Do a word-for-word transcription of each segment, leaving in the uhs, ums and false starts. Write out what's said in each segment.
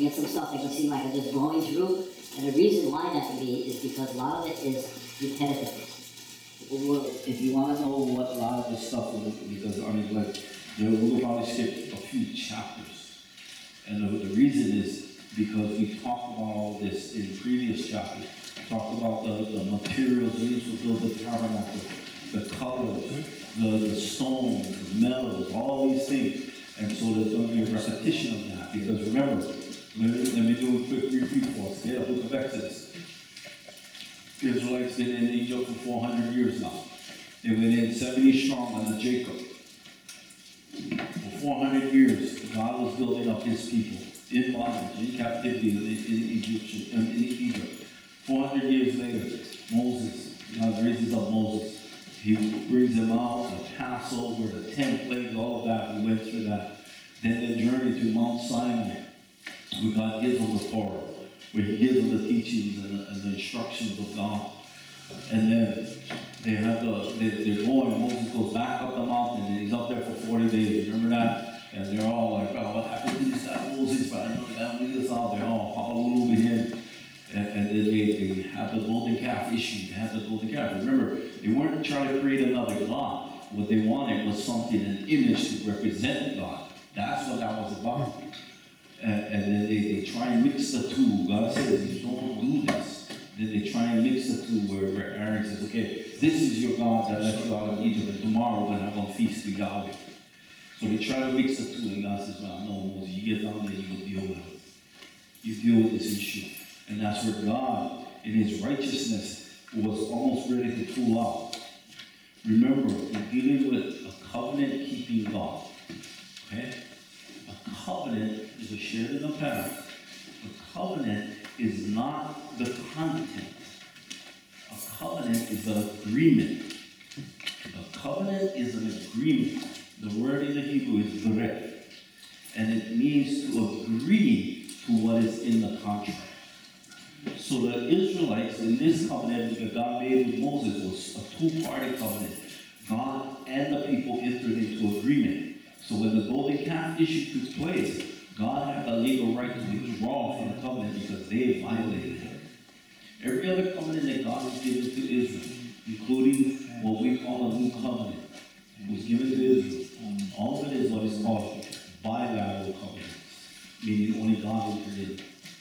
looking at some stuff, it can seem like I'm just blowing through. And the reason why that can be is because a lot of it is repetitive. Well, if you want to know what a lot of this stuff is, because I mean, like, we'll probably skip a few chapters. And the, the reason is because we talked about all this in previous chapters. Talked about the, the materials used to build the tabernacle, the colors, the, the stones, the metals, all these things. And so there's going to be a repetition of that. Because remember, let me, let me do a quick review for us. Get up with the Exodus. The Israelites been in Egypt for four hundred years now. They went in seventy strong under Jacob. For four hundred years, God was building up his people in bondage, in captivity in, in, Egypt, in, in Egypt. four hundred years later, Moses, God raises up Moses. He brings them out, the Passover, the ten plagues, all of that. We went through that. Then the journey to Mount Sinai, where God gives them the Torah, where he gives them the teachings and the, and the instructions of God. And then they have the, they, they're going, Moses goes back up the mountain, and he's up there for forty days. Remember that? And they're all like, oh, what happened to this guy Moses? But I know the guy Moses out. They're all all over him. And, and then they, they have the golden calf issue. They have the golden calf. Remember, they weren't trying to create another God. What they wanted was something, an image to represent God. That's what that was about. And, and then they, they try and mix the two. God says, you don't do this. Then they try and mix the two where, where Aaron says, okay, this is your God that left you out of Egypt, and tomorrow we're going to have a feast to Yahweh. So they try to mix the two, and God says, no, no, Moses, you get down there, you will deal with it. You deal with this issue. And that's where God, in his righteousness, was almost ready to pull out. Remember, we're dealing with a covenant-keeping God. Okay? A covenant is a shared in the past. A covenant is not the content. A covenant is an agreement. A covenant is an agreement. The word in the Hebrew is bereth. And it means to agree to what is in the contract. So the Israelites in this covenant that God made with Moses was a two-party covenant. God and the people entered into agreement. So when the golden calf issue took place, God had the legal right to withdraw from the covenant because they violated it. Every other covenant that God has given to Israel, including what we call a new covenant, was given to Israel. All of it is what is called bilateral covenants, meaning only God entered in.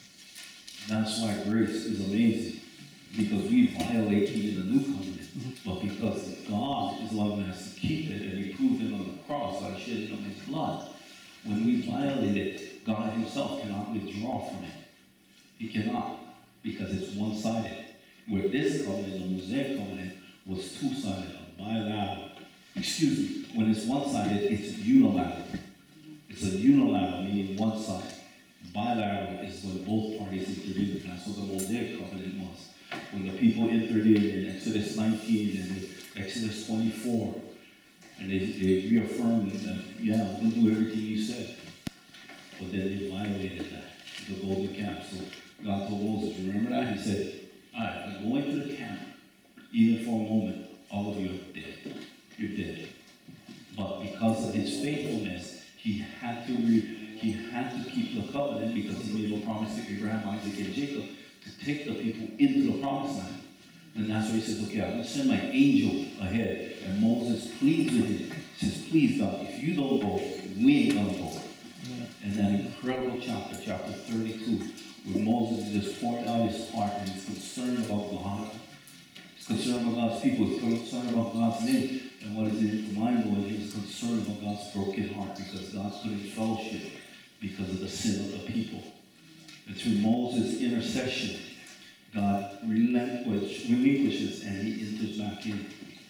That's why grace is amazing, because we violate even the new covenant, but because God is the one who has to keep it, and he proved it on the cross by shedding of his blood. When we violate it, God himself cannot withdraw from it. He cannot, because it's one-sided. Where this covenant, the Mosaic covenant, was two-sided, a bilateral. Excuse me, when it's one-sided, it's unilateral. It's a unilateral, meaning one side. Bilateral is when both parties entered in. That's what the Mosaic covenant was. When the people entered in in Exodus nineteen and in Exodus twenty-four, and they, they reaffirmed that, yeah, we'll do everything you said. But then they violated that, the golden calf. So God told Moses, remember that? He said, all right, I'm going to the camp, even for a moment, all of you are dead. You're dead. But because of his faithfulness, he had to re- he had to keep the covenant because he made a promise to Abraham, Isaac, and Jacob to take the people into the promised land. And that's why he says, okay, I'm going to send my angel ahead. And Moses pleads with him. He says, please, God, if you don't go, we ain't going to go. Yeah. And that incredible chapter, chapter thirty-two, where Moses just poured out his heart and he's concerned about God. He's concerned about God's people. He's concerned about God's name. And what is in mind blowing, he was concerned about God's broken heart because God couldn't fellowship because of the sin of the people. And through Moses' intercession, God relinquishes and he enters back in.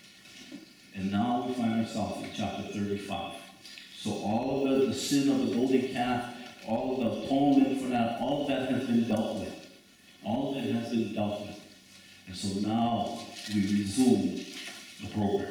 And now we find ourselves in chapter thirty-five. So all of the, the sin of the golden calf, all of the atonement for that, all of that has been dealt with. All of it has been dealt with. And so now we resume the program.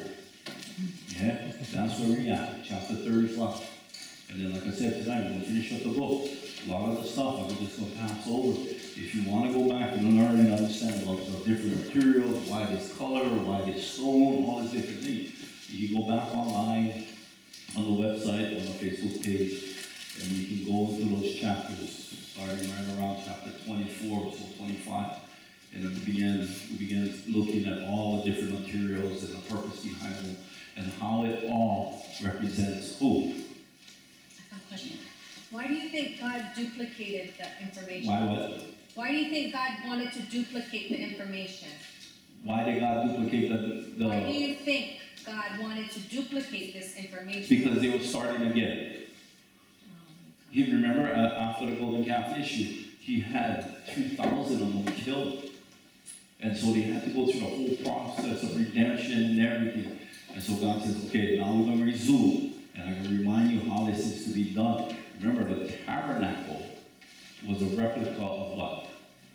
Yeah, that's where we're at, chapter thirty-five. And then, like I said tonight, we're going to finish up the book. A lot of the stuff I'm just going to pass over. If you want to go back and learn and understand about the different materials, why this color, why this stone, all these different things, you can go back online on the website, on the Facebook page, And you can go into those chapters, starting right around chapter twenty-four, so twenty-five. And then we began, we began looking at all the different materials and the purpose behind them, and how it all represents who. I have a question. Why do you think God duplicated the information? Why what? Why do you think God wanted to duplicate the information? Why did God duplicate the, the? Why do you think God wanted to duplicate this information? Because they were starting again. You remember uh, after the golden calf issue, he had two thousand of them killed. And so they had to go through the whole process of redemption and everything. And so God says, okay, now we're going to resume. And I'm going to remind you how this is to be done. Remember, the tabernacle was a replica of what?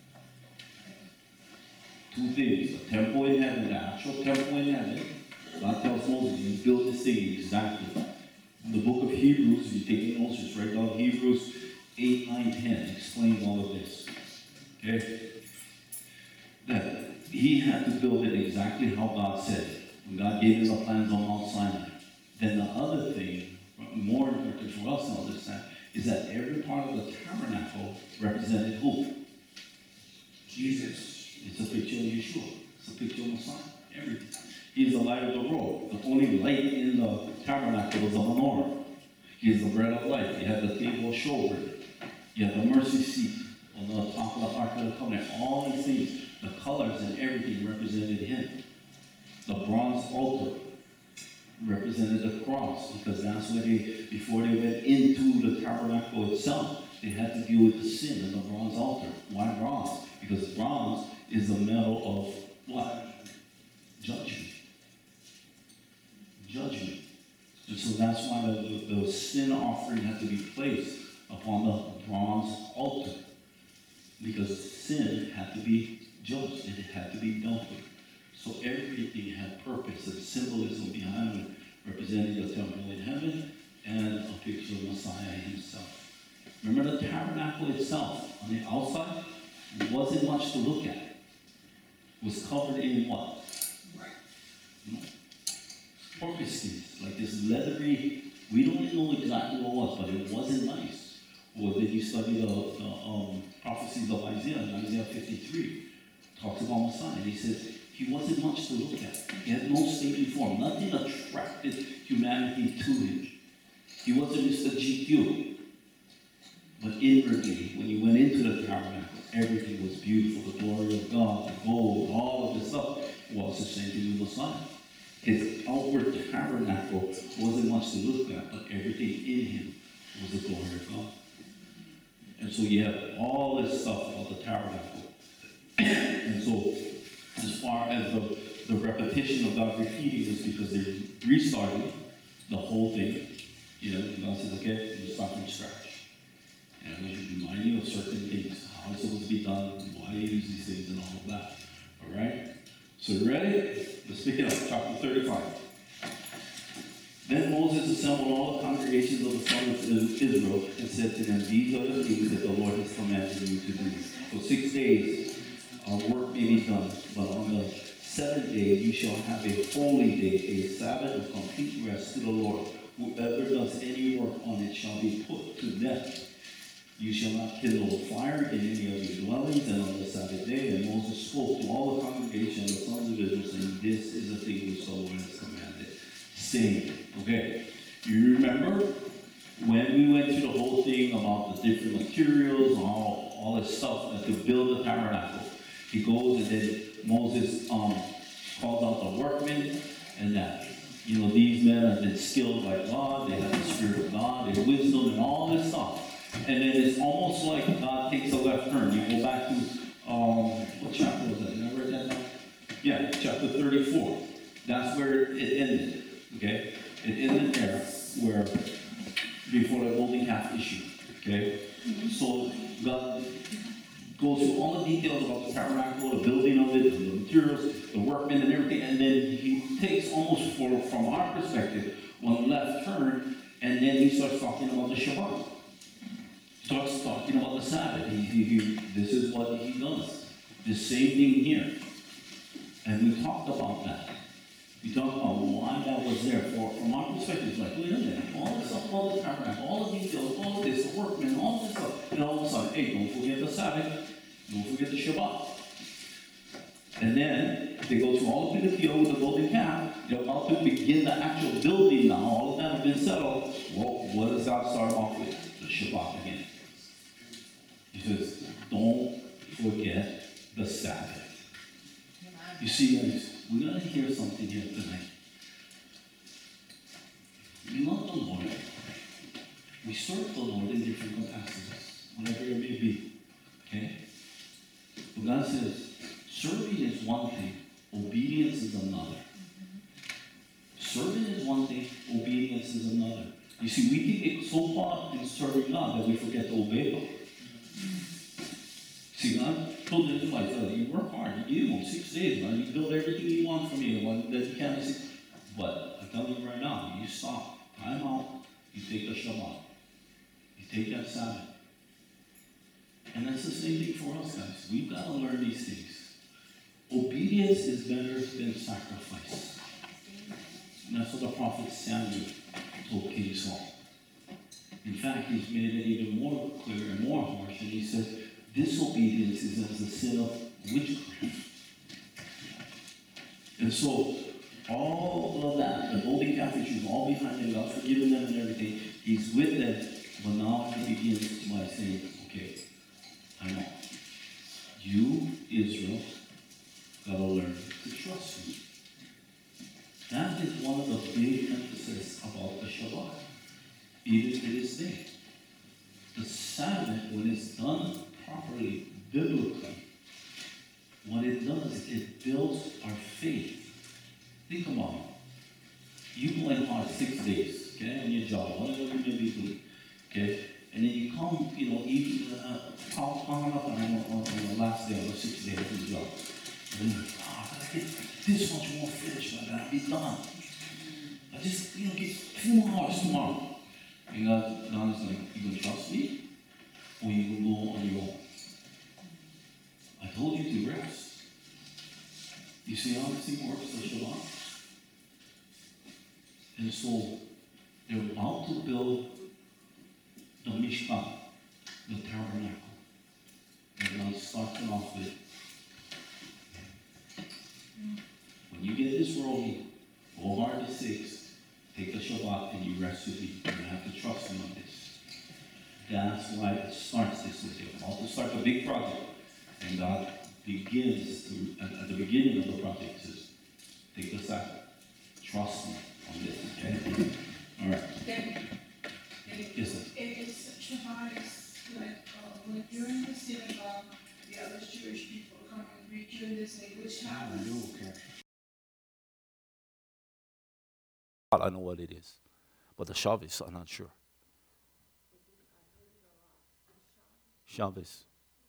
Two things. The temple in heaven, the actual temple in heaven. God tells Moses, you build this thing exactly. In the book of Hebrews, if you take notes, just write down Hebrews eight, nine, ten. Explains all of this. Okay? That he had to build it exactly how God said it. When God gave him the plans on Mount Sinai. Then the other thing, more important for us to understand, is that every part of the tabernacle represented who? Jesus. It's a picture of Yeshua. It's a picture of Messiah. Everything. He is the light of the world. The only light in the tabernacle was the menorah. He is the bread of life. You have the table of showbread. You have the mercy seat on the top of the Ark of the Covenant. All these things, the colors and everything represented him. The bronze altar represented the cross, because that's where they, before they went into the tabernacle itself, they had to deal with the sin in the bronze altar. Why bronze? Because bronze is the metal of what? Judgment. Judgment. And so that's why the, the, the sin offering had to be placed upon the bronze altar. Because sin had to be judged, and it had to be dealt with. So everything had purpose and symbolism behind it, representing the temple in heaven and a picture of Messiah himself. Remember, the tabernacle itself, on the outside, wasn't much to look at. It was covered in what? You know, porpoise skins, like this leathery, we don't know exactly what it was, but it wasn't nice. Or did you study the, the um, prophecies of Isaiah, in Isaiah fifty-three? Talks about Messiah, and he says, he wasn't much to look at. He had no stately form. Nothing attracted humanity to him. He wasn't Mister G Q. But inwardly, when you went into the tabernacle, everything was beautiful. The glory of God, the gold, all of this stuff was the same thing with Messiah. His outward tabernacle wasn't much to look at, but everything in him was the glory of God. And so you have all this stuff about the tabernacle. And so, as far as the, the repetition of God repeating is because they're restarting the whole thing. You know, God says, okay, you start from scratch. And I'm going to remind you of certain things, how it's supposed to be done, why you use these things, and all of that. All right? So, you ready? Let's pick it up, chapter thirty-five. Then Moses assembled all the congregations of the sons of Israel and said to them, these are the things that the Lord has commanded you to do. For six days our work may be done, but on the seventh day you shall have a holy day, a Sabbath of complete rest to the Lord. Whoever does any work on it shall be put to death. You shall not kindle a fire in any of your dwellings, and on the Sabbath day. And Moses spoke to all the congregation of the sons of Israel, saying, this is the thing which the Lord has commanded. Saying, okay, you remember when we went through the whole thing about the different materials and all, all this stuff uh, to build the tabernacle. He goes and then Moses um, calls out the workmen, and that, you know, these men have been skilled by God, they have the Spirit of God, their wisdom and all this stuff. And then it's almost like God takes a left turn. You go back to, um, what chapter was that? Did I write that down? Yeah, chapter thirty-four. That's where it ended, okay? It ended there, where, before the golden calf issue, okay? So God goes through all the details about the tabernacle, the building of it, the materials, the workmen and everything, and then he takes almost, for, from our perspective, one left turn, and then he starts talking about the Shabbat. Starts talking about the Sabbath. He, he, he, this is what he does. The same thing here. And we talked about that. You talk about why that was there. For, from our perspective, it's like, wait a minute, all this stuff, all the tabernacle, all the details, all of this, the workmen, all this stuff, and all of a sudden, hey, don't forget the Sabbath, don't forget the Shabbat. And then they go through all of the field with the golden calf. They're about to begin the actual building now. All of that has been settled. Well, what does God start off with? The Shabbat again. He says, don't forget the Sabbath. You see, guys, we're going to hear something here tonight. We love the Lord. We serve the Lord in different capacities, whatever it may be. Okay? But God says, serving is one thing, obedience is another. Serving is one thing, obedience is another. You see, we can get so caught in serving God that we forget to obey God. See, God told the Israelites, oh, you work hard, you give them six days, man. You build everything you want from you, one that you can't see. But I tell you right now, you stop, time out, you take the Shabbat, you take that Sabbath. And that's the same thing for us, guys. We've got to learn these things. Obedience is better than sacrifice. And that's what the prophet Samuel told King Saul. In fact, he's made it even more clear and more harsh, and he says, disobedience is as the sin of witchcraft. And so, all of that, the golden calf issues, all behind him, God's forgiven them and everything, he's with them, but now he begins by saying, okay, I know. You, Israel, gotta learn to trust me. That is one of the big emphasis about the Shabbat, even to this day. The Sabbath, when it's done properly, biblically, what it does, it builds our faith. Think about it. You go in hard six days, okay, on your job, whatever you may be doing, okay, and then you come, you know, even uh, count up on, on, on the last day or the sixth day of your job. And you're like, oh, I gotta get this much more finished, I gotta be done. I just, you know, get a few more hours tomorrow. And God, God is like, you gonna trust me? Or you gonna go on your own? I told you to rest. You see how this thing works for Shabbat? And so, they're about to build the Mishkan, the tabernacle. And God starts it off with, when you get this rolling, go hard to six, take the Shabbat, and you rest with me. You have to trust me on this. That's why it starts this way. You're about to start a big project. And God begins to, at, at the beginning of the project, says, take the Sabbath. Trust me on this, okay? All right. Then, if, Yes, sir. if it's Shabbat, it's like uh, when you're in the synagogue, the other Jewish people come and greet you in this English house. I know what it is, but the Shabbos, I'm not sure. Shabbos.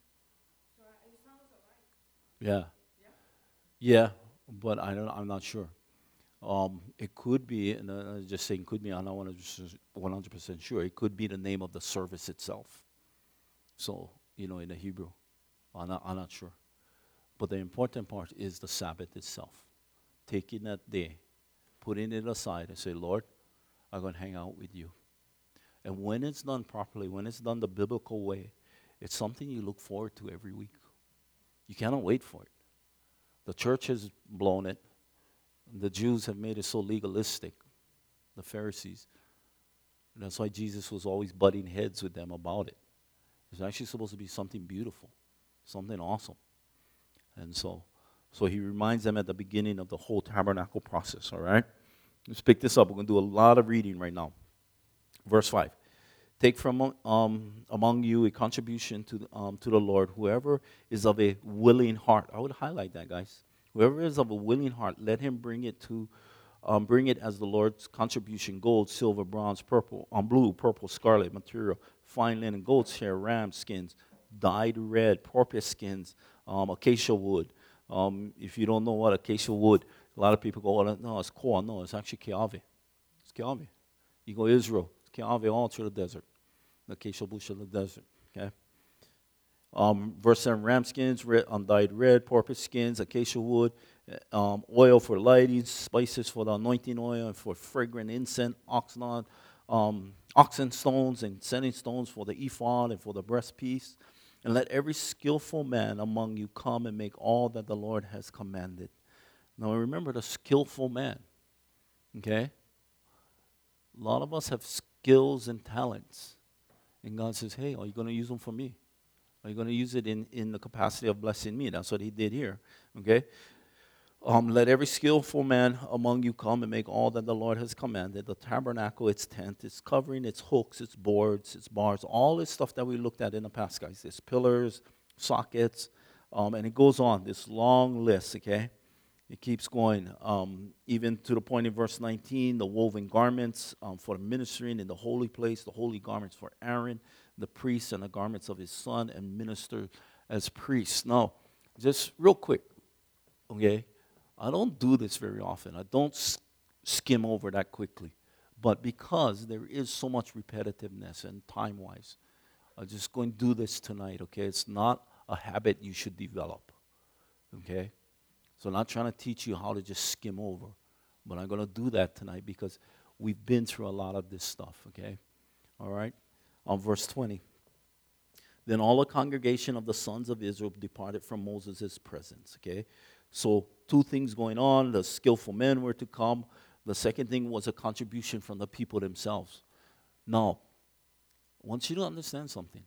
Yeah. Yeah, but I don't. I'm not sure. Um, it could be, and uh, I'm just saying, could be. I'm not one hundred percent sure. It could be the name of the service itself. So you know, in the Hebrew, I'm not. I'm not sure. But the important part is the Sabbath itself. Taking that day, putting it aside, and say, Lord, I'm going to hang out with you. And when it's done properly, when it's done the biblical way, it's something you look forward to every week. You cannot wait for it. The church has blown it. The Jews have made it so legalistic, the Pharisees. And that's why Jesus was always butting heads with them about it. It's actually supposed to be something beautiful, something awesome. And so, so he reminds them at the beginning of the whole tabernacle process, all right? Let's pick this up. We're going to do a lot of reading right now. Verse five. Take from um, among you a contribution to the, um, to the Lord, whoever is of a willing heart. I would highlight that, guys. Whoever is of a willing heart, let him bring it to, um, bring it as the Lord's contribution: gold, silver, bronze, purple, um, blue, purple, scarlet material, fine linen, goat's hair, ram skins, dyed red, porpoise skins, um, acacia wood. Um, if you don't know what acacia wood, a lot of people go, oh, no, it's corn. No, it's actually kiave. It's kiave. You go Israel, it's kiave all through the desert. The acacia bush of the desert, okay? Um, verse seven, ram skins, red, undyed red, porpoise skins, acacia wood, uh, um, oil for lighting, spices for the anointing oil, and for fragrant incense, oxnard, um, oxen stones and setting stones for the ephod and for the breastpiece. And let every skillful man among you come and make all that the Lord has commanded. Now remember the skillful man, okay? A lot of us have skills and talents. And God says, hey, are you going to use them for me? Are you going to use it in, in the capacity of blessing me? That's what he did here, okay? Um, let every skillful man among you come and make all that the Lord has commanded. The tabernacle, its tent, its covering, its hooks, its boards, its bars, all this stuff that we looked at in the past, guys. Its pillars, sockets, um, and it goes on, this long list, okay? It keeps going, um, even to the point in verse nineteen, the woven garments um, for ministering in the holy place, the holy garments for Aaron, the priest, and the garments of his son, and minister as priests. Now, just real quick, okay? I don't do this very often. I don't s- skim over that quickly. But because there is so much repetitiveness and time-wise, I'm just going to do this tonight, okay? It's not a habit you should develop, okay? So I'm not trying to teach you how to just skim over, but I'm going to do that tonight because we've been through a lot of this stuff, okay? All right? On verse twenty. Then all the congregation of the sons of Israel departed from Moses' presence, okay? So two things going on. The skillful men were to come. The second thing was a contribution from the people themselves. Now, I want you to understand something.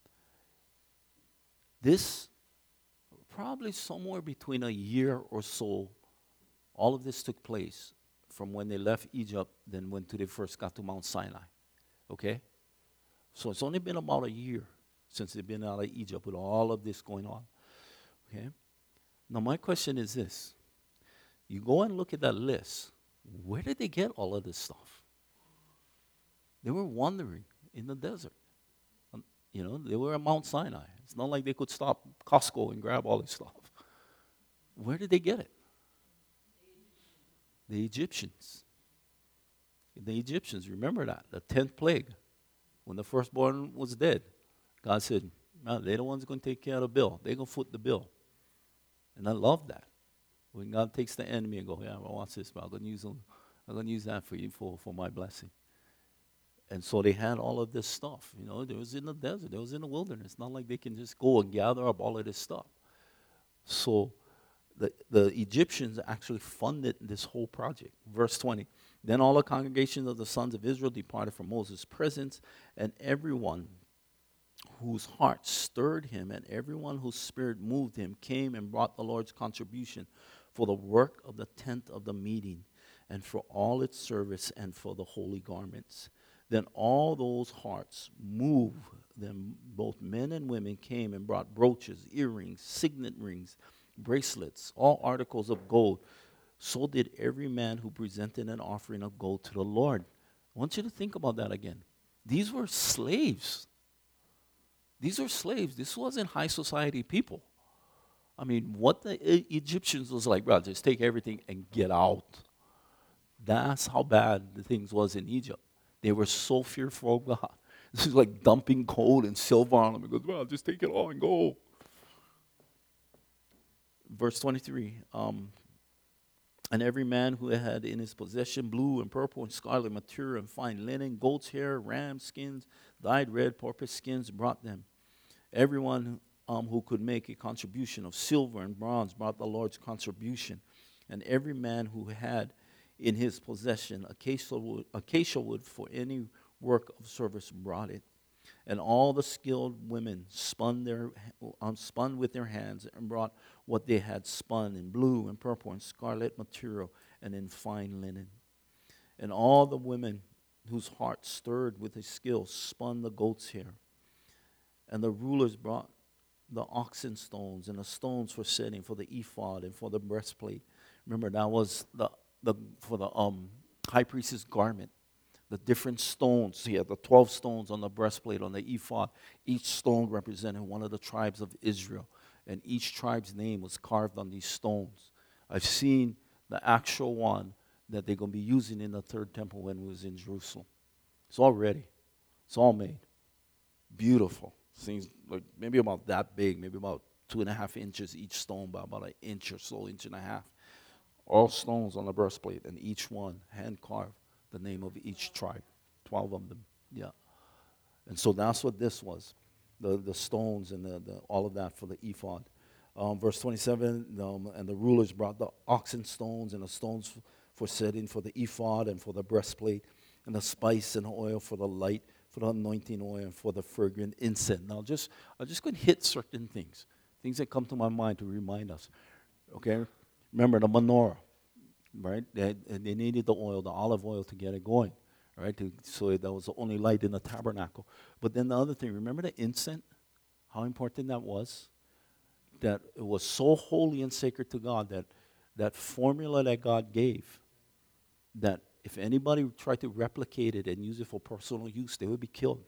This, probably somewhere between a year or so, all of this took place from when they left Egypt then when they first got to Mount Sinai, okay? So it's only been about a year since they've been out of Egypt with all of this going on, okay? Now my question is this. You go and look at that list. Where did they get all of this stuff? They were wandering in the desert. Um, You know, they were at Mount Sinai. It's not like they could stop Costco and grab all this stuff. Where did they get it? The Egyptians. The Egyptians, remember that, the tenth plague. When the firstborn was dead, God said, no, they're the ones going to take care of the bill. They're going to foot the bill. And I love that. When God takes the enemy and go, yeah, well, watch this, but I'm going to use them. I'm going to use that for you for, for my blessing. And so they had all of this stuff. You know, they was in the desert. They was in the wilderness. Not like they can just go and gather up all of this stuff. So the, the Egyptians actually funded this whole project. Verse twenty. Then all the congregations of the sons of Israel departed from Moses' presence, and everyone whose heart stirred him and everyone whose spirit moved him came and brought the Lord's contribution for the work of the tent of the meeting and for all its service and for the holy garments. Then all those hearts moved them, both men and women came and brought brooches, earrings, signet rings, bracelets, all articles of gold. So did every man who presented an offering of gold to the Lord. I want you to think about that again. These were slaves. These were slaves. This wasn't high society people. I mean, what the E- Egyptians was like, bro, just take everything and get out. That's how bad the things was in Egypt. They were so fearful of God. This is like dumping gold and silver on them. He goes, well, just take it all and go. Verse twenty-three. Um, and every man who had in his possession blue and purple and scarlet material and fine linen, goat's hair, ram skins, dyed red, porpoise skins, brought them. Everyone um, who could make a contribution of silver and bronze brought the Lord's contribution. And every man who had in his possession acacia wood, acacia wood for any work of service brought it. And all the skilled women spun their um, spun with their hands and brought what they had spun in blue and purple and scarlet material and in fine linen. And all the women whose hearts stirred with his skill spun the goat's hair. And the rulers brought the oxen stones and the stones for setting for the ephod and for the breastplate. Remember, that was the, the for the um high priest's garment. The different stones. He had the twelve stones on the breastplate, on the ephod. Each stone represented one of the tribes of Israel. And each tribe's name was carved on these stones. I've seen the actual one that they're going to be using in the third temple when it was in Jerusalem. It's all ready. It's all made. Beautiful. Seems like maybe about that big, maybe about two and a half inches each stone, by about an inch or so, inch and a half. all stones on the breastplate, and each one hand carved the name of each tribe, twelve of them. Yeah. And so that's what this was, the, the stones and the, the, all of that for the ephod. Um, verse twenty-seven, um, and the rulers brought the oxen stones and the stones f- for setting for the ephod and for the breastplate, and the spice and oil for the light, for the anointing oil, and for the fragrant incense. Now, just I'm just going to hit certain things, things that come to my mind to remind us. Okay, remember the menorah, right? They, they needed the oil, the olive oil, to get it going, right? To, so that was the only light in the tabernacle. But then the other thing, remember the incense? How important that was? That it was so holy and sacred to God that that formula that God gave, that if anybody tried to replicate it and use it for personal use, they would be killed.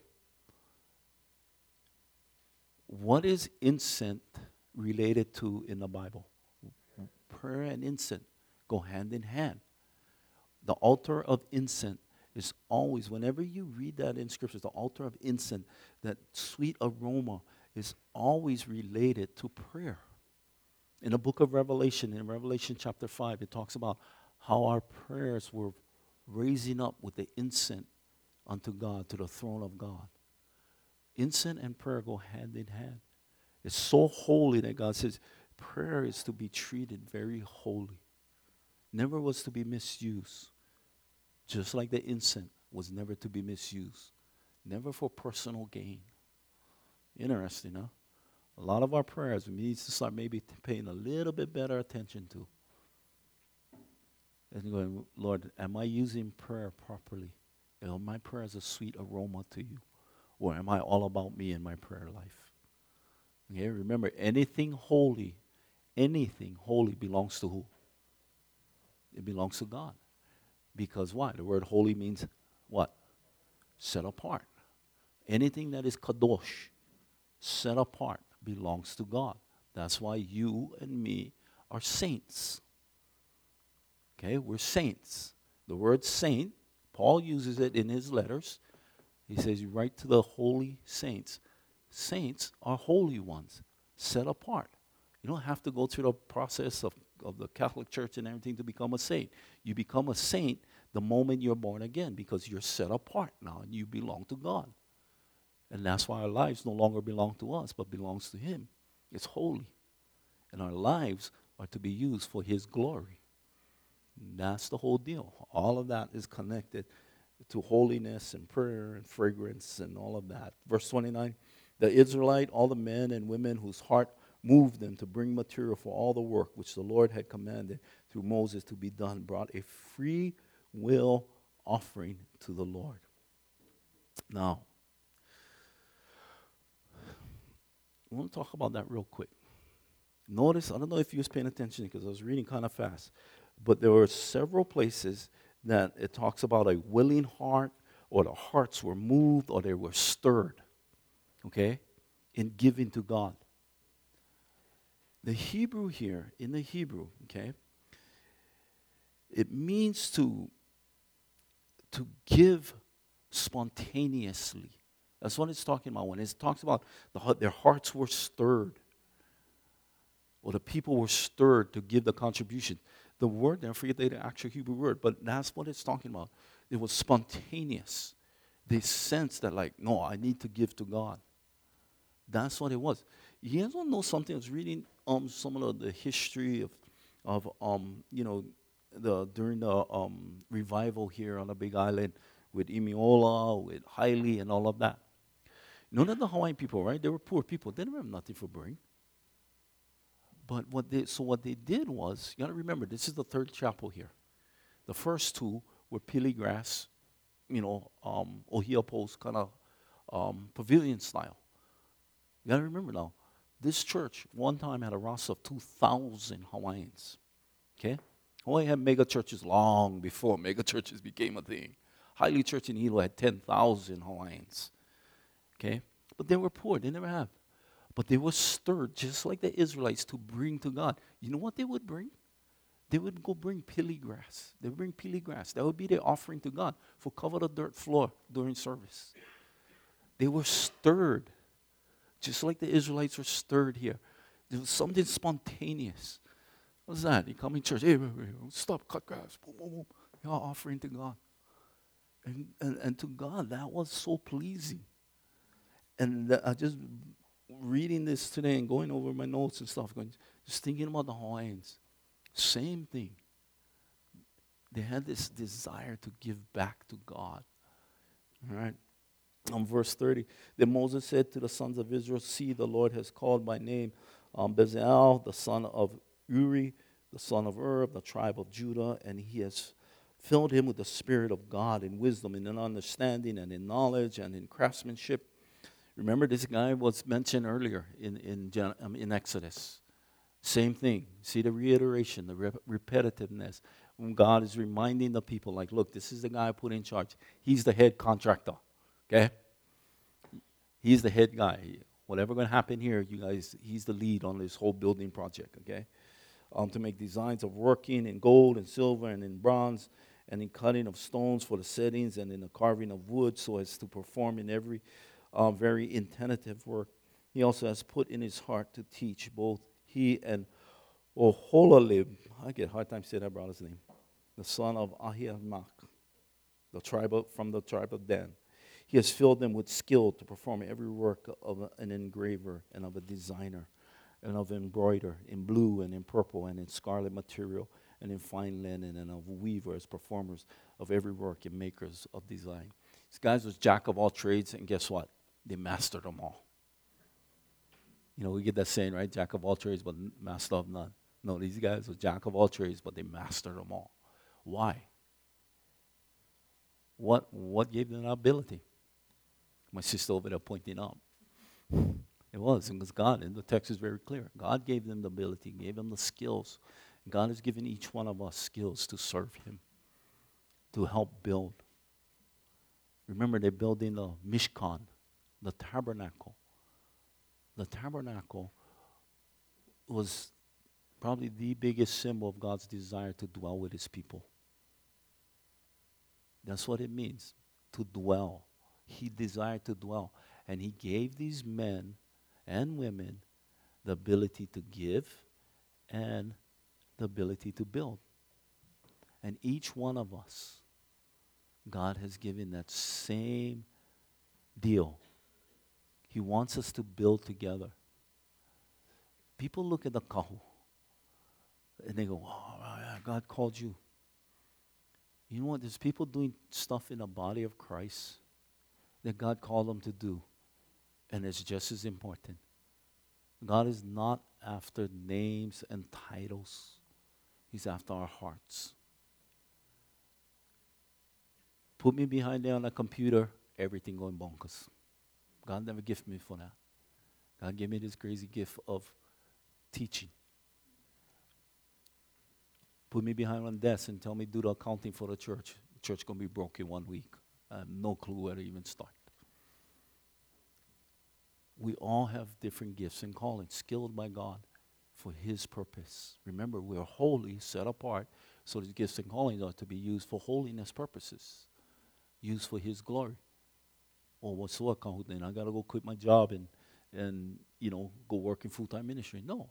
What is incense related to in the Bible? Prayer and incense go hand in hand. The altar of incense is always, whenever you read that in scriptures, the altar of incense, that sweet aroma is always related to prayer. In the book of Revelation, in Revelation chapter five, it talks about how our prayers were raising up with the incense unto God, to the throne of God. Incense and prayer go hand in hand. It's so holy that God says prayer is to be treated very holy. Never was to be misused. Just like the incense was never to be misused. Never for personal gain. Interesting, huh? A lot of our prayers we need to start maybe t- paying a little bit better attention to. And going, Lord, am I using prayer properly? Are my prayers a sweet aroma to you? Or am I all about me and my prayer life? Okay, remember, anything holy, anything holy belongs to who? It belongs to God. Because why? The word holy means what? Set apart. Anything that is kadosh, set apart, belongs to God. That's why you and me are saints. Okay, we're saints. The word saint, Paul uses it in his letters. He says, you write to the holy saints. Saints are holy ones, set apart. You don't have to go through the process of, of the Catholic Church and everything to become a saint. You become a saint the moment you're born again, because you're set apart now and you belong to God. And that's why our lives no longer belong to us, but belongs to Him. It's holy. And our lives are to be used for His glory. And that's the whole deal. All of that is connected to holiness and prayer and fragrance and all of that. Verse twenty-nine, the Israelite, all the men and women whose heart moved them to bring material for all the work which the Lord had commanded through Moses to be done, brought a free will offering to the Lord. Now, I want to talk about that real quick. Notice, I don't know if you was paying attention because I was reading kind of fast, but there were several places that it talks about a willing heart, or the hearts were moved, or they were stirred, okay, in giving to God. The Hebrew here, in the Hebrew, okay, it means to, to give spontaneously. That's what it's talking about. When it talks about the, their hearts were stirred, or the people were stirred to give the contribution. The word there, I forget the actual Hebrew word, but that's what it's talking about. It was spontaneous. They sensed that, like, no, I need to give to God. That's what it was. You guys want to know something? I was reading um, some of the history of, of um, you know, the during the um, revival here on the Big Island with Imiola, with Haile, and all of that. None of the Hawaiian people, right? They were poor people. They didn't have nothing for bring. But what they, so what they did was, you got to remember, this is the third chapel here. The first two were pili grass, you know, um, ohia post kind of um, pavilion style. You got to remember now, this church one time had a roster of two thousand Hawaiians. Okay? Hawaii had mega churches long before mega churches became a thing. Haile Church in Hilo had ten thousand Hawaiians. Okay? But they were poor. They never have. But they were stirred, just like the Israelites, to bring to God. You know what they would bring? They would go bring pili grass. They would bring pili grass. That would be their offering to God for cover the dirt floor during service. They were stirred, just like the Israelites were stirred here. There was something spontaneous. What's that? You come in church, hey, wait, wait, wait, stop, cut grass, boom, boom, boom. You're offering to God. And, and, and to God, that was so pleasing. And the, I just reading this today and going over my notes and stuff, going, just thinking about the Hawaiians. Same thing. They had this desire to give back to God. All right. On verse thirty, then Moses said to the sons of Israel, see, the Lord has called by name um, Bezalel, the son of Uri, the son of Ur, the tribe of Judah, and he has filled him with the Spirit of God in wisdom and in understanding and in knowledge and in craftsmanship. Remember, this guy was mentioned earlier in, in, um, in Exodus. Same thing. See the reiteration, the rep- repetitiveness. When God is reminding the people, like, look, this is the guy I put in charge. He's the head contractor, okay? He's the head guy. Whatever going to happen here, you guys, he's the lead on this whole building project, okay? Um, to make designs of working in gold and silver and in bronze and in cutting of stones for the settings and in the carving of wood so as to perform in every uh, very intentive work. He also has put in his heart to teach both he and Ohololib, I get a hard time saying that brother's name, the son of Ahimelech, the tribe of, from the tribe of Dan. He has filled them with skill to perform every work of an engraver and of a designer and of embroider in blue and in purple and in scarlet material and in fine linen and of weavers, performers of every work and makers of design. These guys was jack of all trades, and guess what? They mastered them all. You know, we get that saying, right? Jack of all trades, but master of none. No, these guys were jack of all trades, but they mastered them all. Why? What what gave them that ability? My sister over there pointing out. It was, and it was God, and the text is very clear. God gave them the ability, gave them the skills. God has given each one of us skills to serve Him, to help build. Remember, they're building the Mishkan, the tabernacle. The tabernacle was probably the biggest symbol of God's desire to dwell with His people. That's what it means, to dwell. He desired to dwell. And He gave these men and women the ability to give and the ability to build. And each one of us, God has given that same deal. He wants us to build together. People look at the kahu and they go, oh, yeah, God called you. You know what? There's people doing stuff in the body of Christ that God called them to do, and it's just as important. God is not after names and titles. He's after our hearts. Put me behind there on a computer, everything going bonkers. God never gifted me for that. God gave me this crazy gift of teaching. Put me behind one desk and tell me do the accounting for the church. The church going to be broke in one week. I have no clue where to even start. We all have different gifts and callings, skilled by God for His purpose. Remember, we are holy, set apart, so these gifts and callings are to be used for holiness purposes, used for His glory. Or what's what, then I got to go quit my job and, and, you know, go work in full-time ministry. No.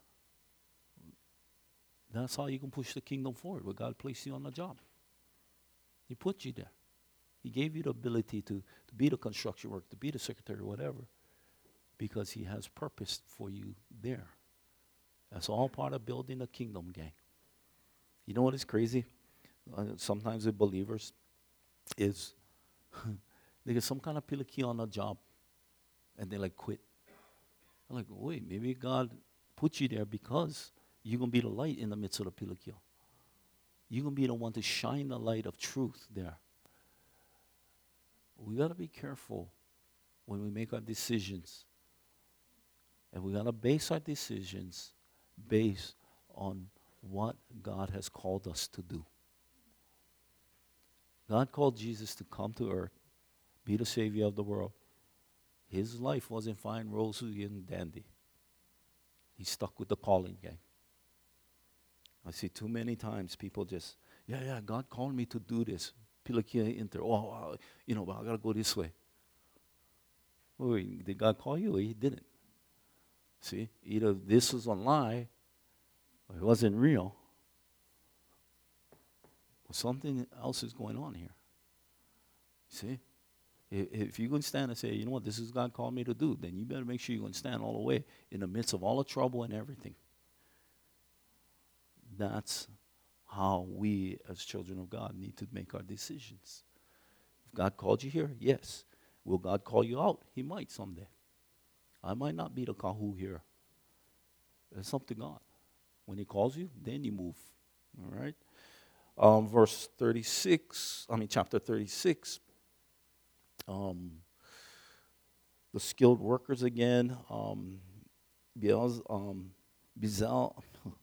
That's how you can push the kingdom forward, where God placed you on the job. He put you there. He gave you the ability to, to be the construction worker, to be the secretary, whatever, because He has purpose for you there. That's all part of building a kingdom, gang. You know what is crazy? Uh, sometimes with believers is they get some kind of piliki on a job and they like quit. I'm like, wait, maybe God put you there because you're going to be the light in the midst of the piliki. You're going to be the one to shine the light of truth there. We got to be careful when we make our decisions. And we got to base our decisions based on what God has called us to do. God called Jesus to come to earth, be the Savior of the world. His life wasn't fine, rosy, and dandy. He stuck with the calling, gang. I see too many times people just, yeah, yeah, God called me to do this. Pilakia inter. Oh, you know, but I got to go this way. Wait, did God call you or He didn't? See, either this was a lie It wasn't real. But something else is going on here. See? If, if you're going to stand and say, you know what, this is God called me to do, then you better make sure you're going to stand all the way in the midst of all the trouble and everything. That's how we as children of God need to make our decisions. If God called you here, yes. Will God call you out? He might someday. I might not be the kahoo here. It's up to God. When he calls you, then you move. All right? Um, verse thirty-six, I mean chapter thirty-six. Um, the skilled workers again. Um, Biel's, um, Bizel,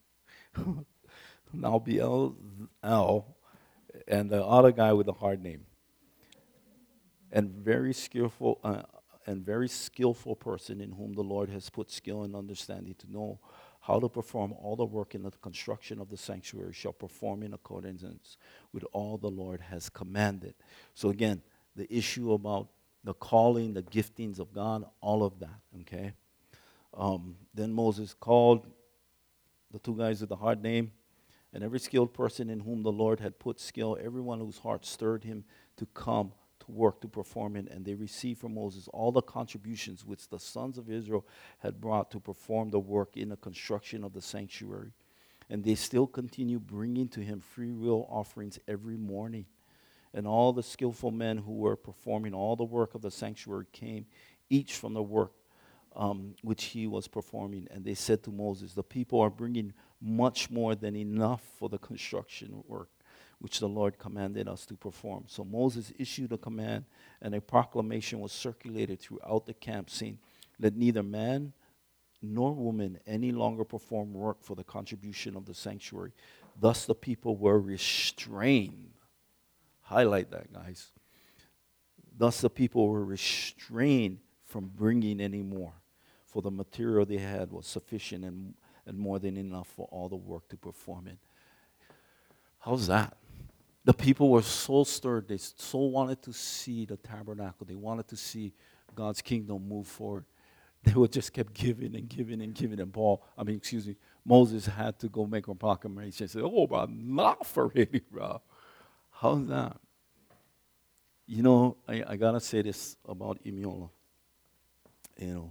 now Biel, L, and the other guy with the hard name. And very skillful, uh, and very skillful person in whom the Lord has put skill and understanding to know how to perform all the work in the construction of the sanctuary shall perform in accordance with all the Lord has commanded. So again, the issue about the calling, the giftings of God, all of that, okay? Um, then Moses called the two guys with the hard name, and every skilled person in whom the Lord had put skill, everyone whose heart stirred him to come to work to perform it, and they received from Moses all the contributions which the sons of Israel had brought to perform the work in the construction of the sanctuary. And they still continue bringing to him free will offerings every morning. And all the skillful men who were performing all the work of the sanctuary came, each from the work um, which he was performing. And they said to Moses, the people are bringing much more than enough for the construction work which the Lord commanded us to perform. So Moses issued a command, and a proclamation was circulated throughout the camp, saying, let neither man nor woman any longer perform work for the contribution of the sanctuary. Thus the people were restrained. Highlight that, guys. Thus the people were restrained from bringing any more, for the material they had was sufficient and, and more than enough for all the work to perform it. How's that? The people were so stirred. They so wanted to see the tabernacle. They wanted to see God's kingdom move forward. They would just kept giving and giving and giving. And Paul, I mean, excuse me, Moses had to go make a proclamation and say, oh, bro, not for really, bro. How's that? You know, I, I got to say this about Imiola. You know,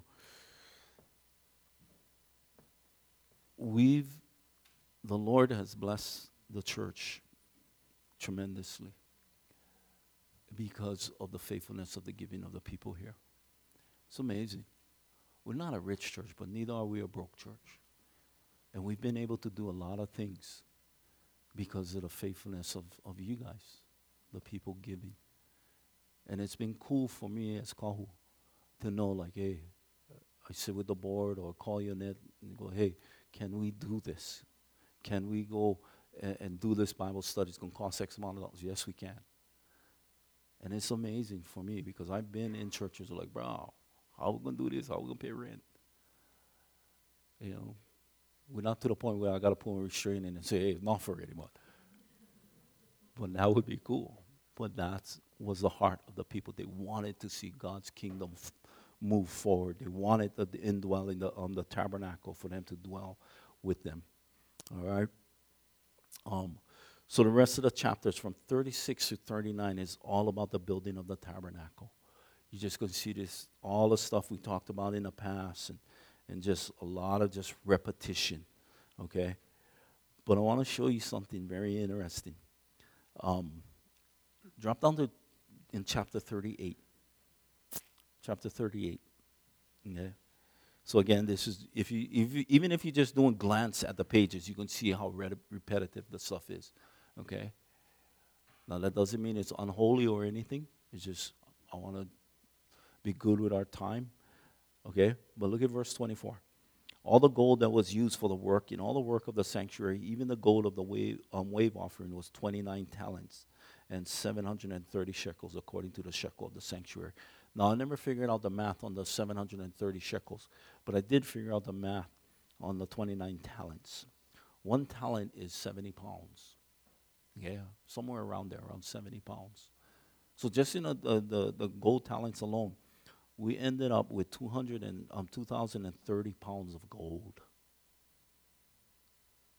we've, the Lord has blessed the church tremendously because of the faithfulness of the giving of the people here. It's amazing. We're not a rich church, but neither are we a broke church. And we've been able to do a lot of things because of the faithfulness of, of you guys, the people giving. And it's been cool for me as Kahu to know, like, hey, I sit with the board or call you net and go, hey, can we do this? Can we go and, and do this Bible study? It's going to cost X amount of dollars. Yes, we can. And it's amazing for me because I've been in churches like, bro, how are we going to do this? How are we going to pay rent? You know, we're not to the point where I got to put a restraint in and say, hey, not for it anymore. But that would be cool. But that was the heart of the people. They wanted to see God's kingdom f- move forward. They wanted the, the indwelling, the, um, the tabernacle for them to dwell with them. All right? Um, so the rest of the chapters from thirty-six to thirty-nine is all about the building of the tabernacle. You're just going to see this, all the stuff we talked about in the past, and, and just a lot of just repetition, okay? But I want to show you something very interesting. Um, drop down to in chapter thirty-eight. Chapter thirty-eight, okay? So again, this is, if you, if you even if you just do a glance at the pages, you can see how re- repetitive the stuff is, okay? Now that doesn't mean it's unholy or anything. It's just, I want to be good with our time, okay? But look at verse twenty-four. All the gold that was used for the work, in all the work of the sanctuary, even the gold of the wave, um, wave offering was twenty-nine talents and seven hundred thirty shekels according to the shekel of the sanctuary. Now, I never figured out the math on the seven hundred thirty shekels, but I did figure out the math on the twenty-nine talents. One talent is seventy pounds. Yeah, somewhere around there, around seventy pounds. So just in a, the, the, the gold talents alone, we ended up with two hundred and um, two thousand thirty pounds of gold.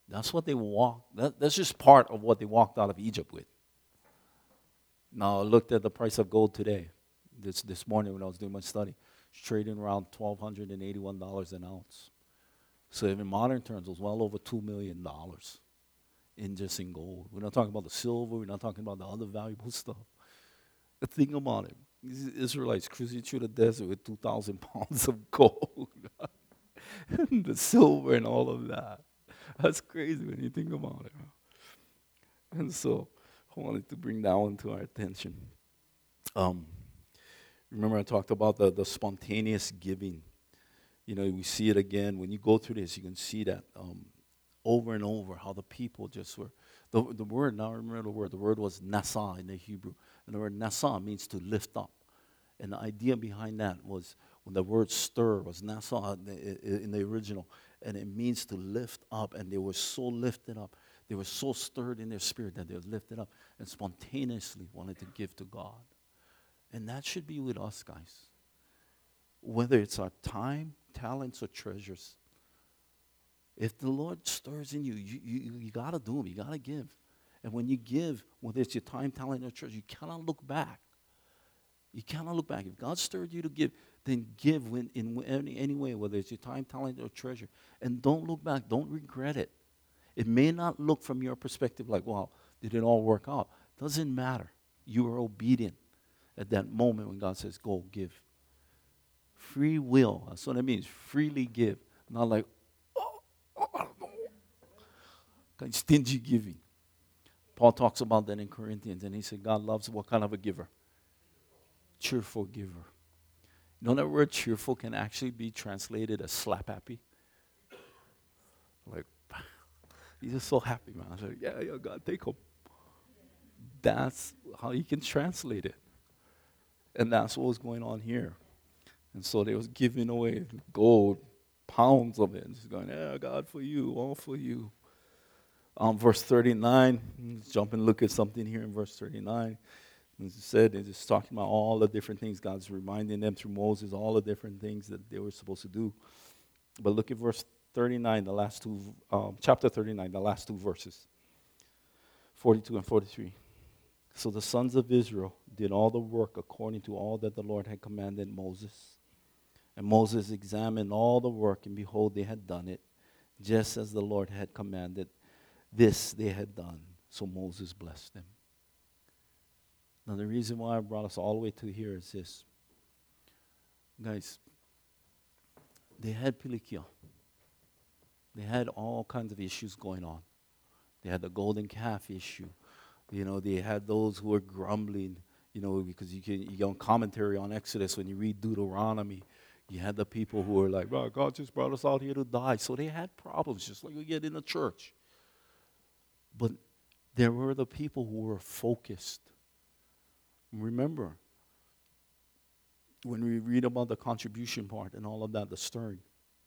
That's what they walked. That, that's just part of what they walked out of Egypt with. Now I looked at the price of gold today, this this morning when I was doing my study. It's trading around twelve hundred and eighty-one dollars an ounce. So in modern terms, it was well over two million dollars in just in gold. We're not talking about the silver. We're not talking about the other valuable stuff. But think about it. These Israelites cruising through the desert with two thousand pounds of gold. And the silver and all of that. That's crazy when you think about it. And so I wanted to bring that one to our attention. Um, remember I talked about the, the spontaneous giving. You know, we see it again. When you go through this, you can see that um, over and over, how the people just were. The, the word, now I remember the word, the word was nasa in the Hebrew. And the word nasa means to lift up. And the idea behind that was when the word stir was nasa in the original, and it means to lift up. And they were so lifted up. They were so stirred in their spirit that they were lifted up and spontaneously wanted to give to God. And that should be with us, guys. Whether it's our time, talents, or treasures. If the Lord stirs in you, you, you, you got to do them. You got to give. And when you give, whether it's your time, talent, or treasure, you cannot look back. You cannot look back. If God stirred you to give, then give in, in any, any way, whether it's your time, talent, or treasure. And don't look back. Don't regret it. It may not look from your perspective like, wow, did it all work out? Doesn't matter. You were obedient at that moment when God says, go, give. Free will. That's what it means. Freely give. Not like, oh, oh I don't know. Kind of stingy giving. Paul talks about that in Corinthians, and he said God loves what kind of a giver? Cheerful giver. You know that word cheerful can actually be translated as slap happy? Like, he's just so happy, man. I was like, yeah, yeah, God, take him. That's how you can translate it. And that's what was going on here. And so they was giving away gold, pounds of it. And just going, yeah, God, for you, all for you. Um, verse thirty-nine, let's jump and look at something here in verse thirty-nine. As I said, it's just talking about all the different things. God's reminding them through Moses, all the different things that they were supposed to do. But look at verse thirty-nine, the last two, um, chapter thirty-nine, the last two verses, forty-two and forty-three. So the sons of Israel did all the work according to all that the Lord had commanded Moses. And Moses examined all the work, and behold, they had done it, just as the Lord had commanded. This they had done. So Moses blessed them. Now the reason why I brought us all the way to here is this. Guys, they had Pilikia. They had all kinds of issues going on. They had the golden calf issue. You know, they had those who were grumbling, you know, because you can, you get commentary on Exodus when you read Deuteronomy. You had the people who were like, well, God just brought us out here to die. So they had problems, just like we get in the church. But there were the people who were focused. Remember, when we read about the contribution part and all of that, the stirring,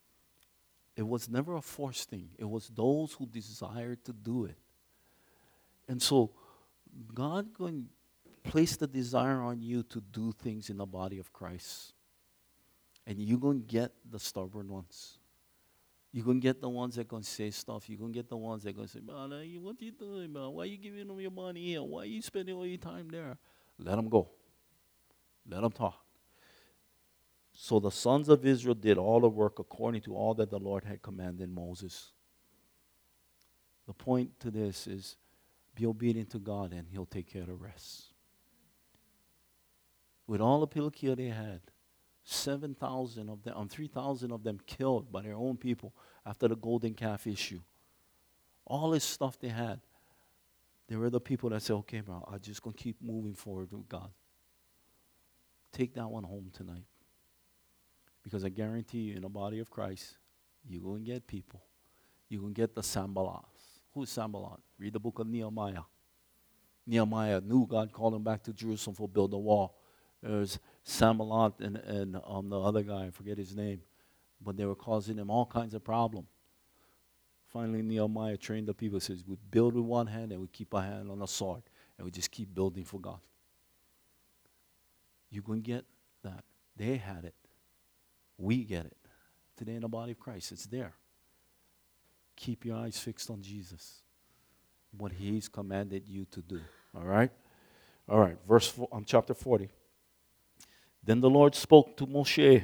it was never a forced thing. It was those who desired to do it. And so God going to place the desire on you to do things in the body of Christ. And you're going to get the stubborn ones. You're going to get the ones that going to say stuff. You're going to get the ones that going to say, man, what are you doing, man? Why are you giving them your money here? Why are you spending all your time there? Let them go. Let them talk. So the sons of Israel did all the work according to all that the Lord had commanded Moses. The point to this is be obedient to God and he'll take care of the rest. With all the Pilikia they had, seven thousand of them, um, three thousand of them killed by their own people after the golden calf issue. All this stuff they had. There were the people that said, okay, bro, I'm just going to keep moving forward with God. Take that one home tonight. Because I guarantee you, in the body of Christ, you're going to get people. You're going to get the Sanballats. Who's Sanballat? Read the book of Nehemiah. Nehemiah knew God called him back to Jerusalem for build a wall. There's Sanballat and, and um, the other guy, I forget his name. But they were causing him all kinds of problems. Finally, Nehemiah trained the people. Says, we build with one hand and we keep our hand on a sword. And we just keep building for God. You're going to get that. They had it. We get it. Today in the body of Christ, it's there. Keep your eyes fixed on Jesus, what he's commanded you to do. All right? All right, verse four, um, chapter forty. Then the Lord spoke to Moshe,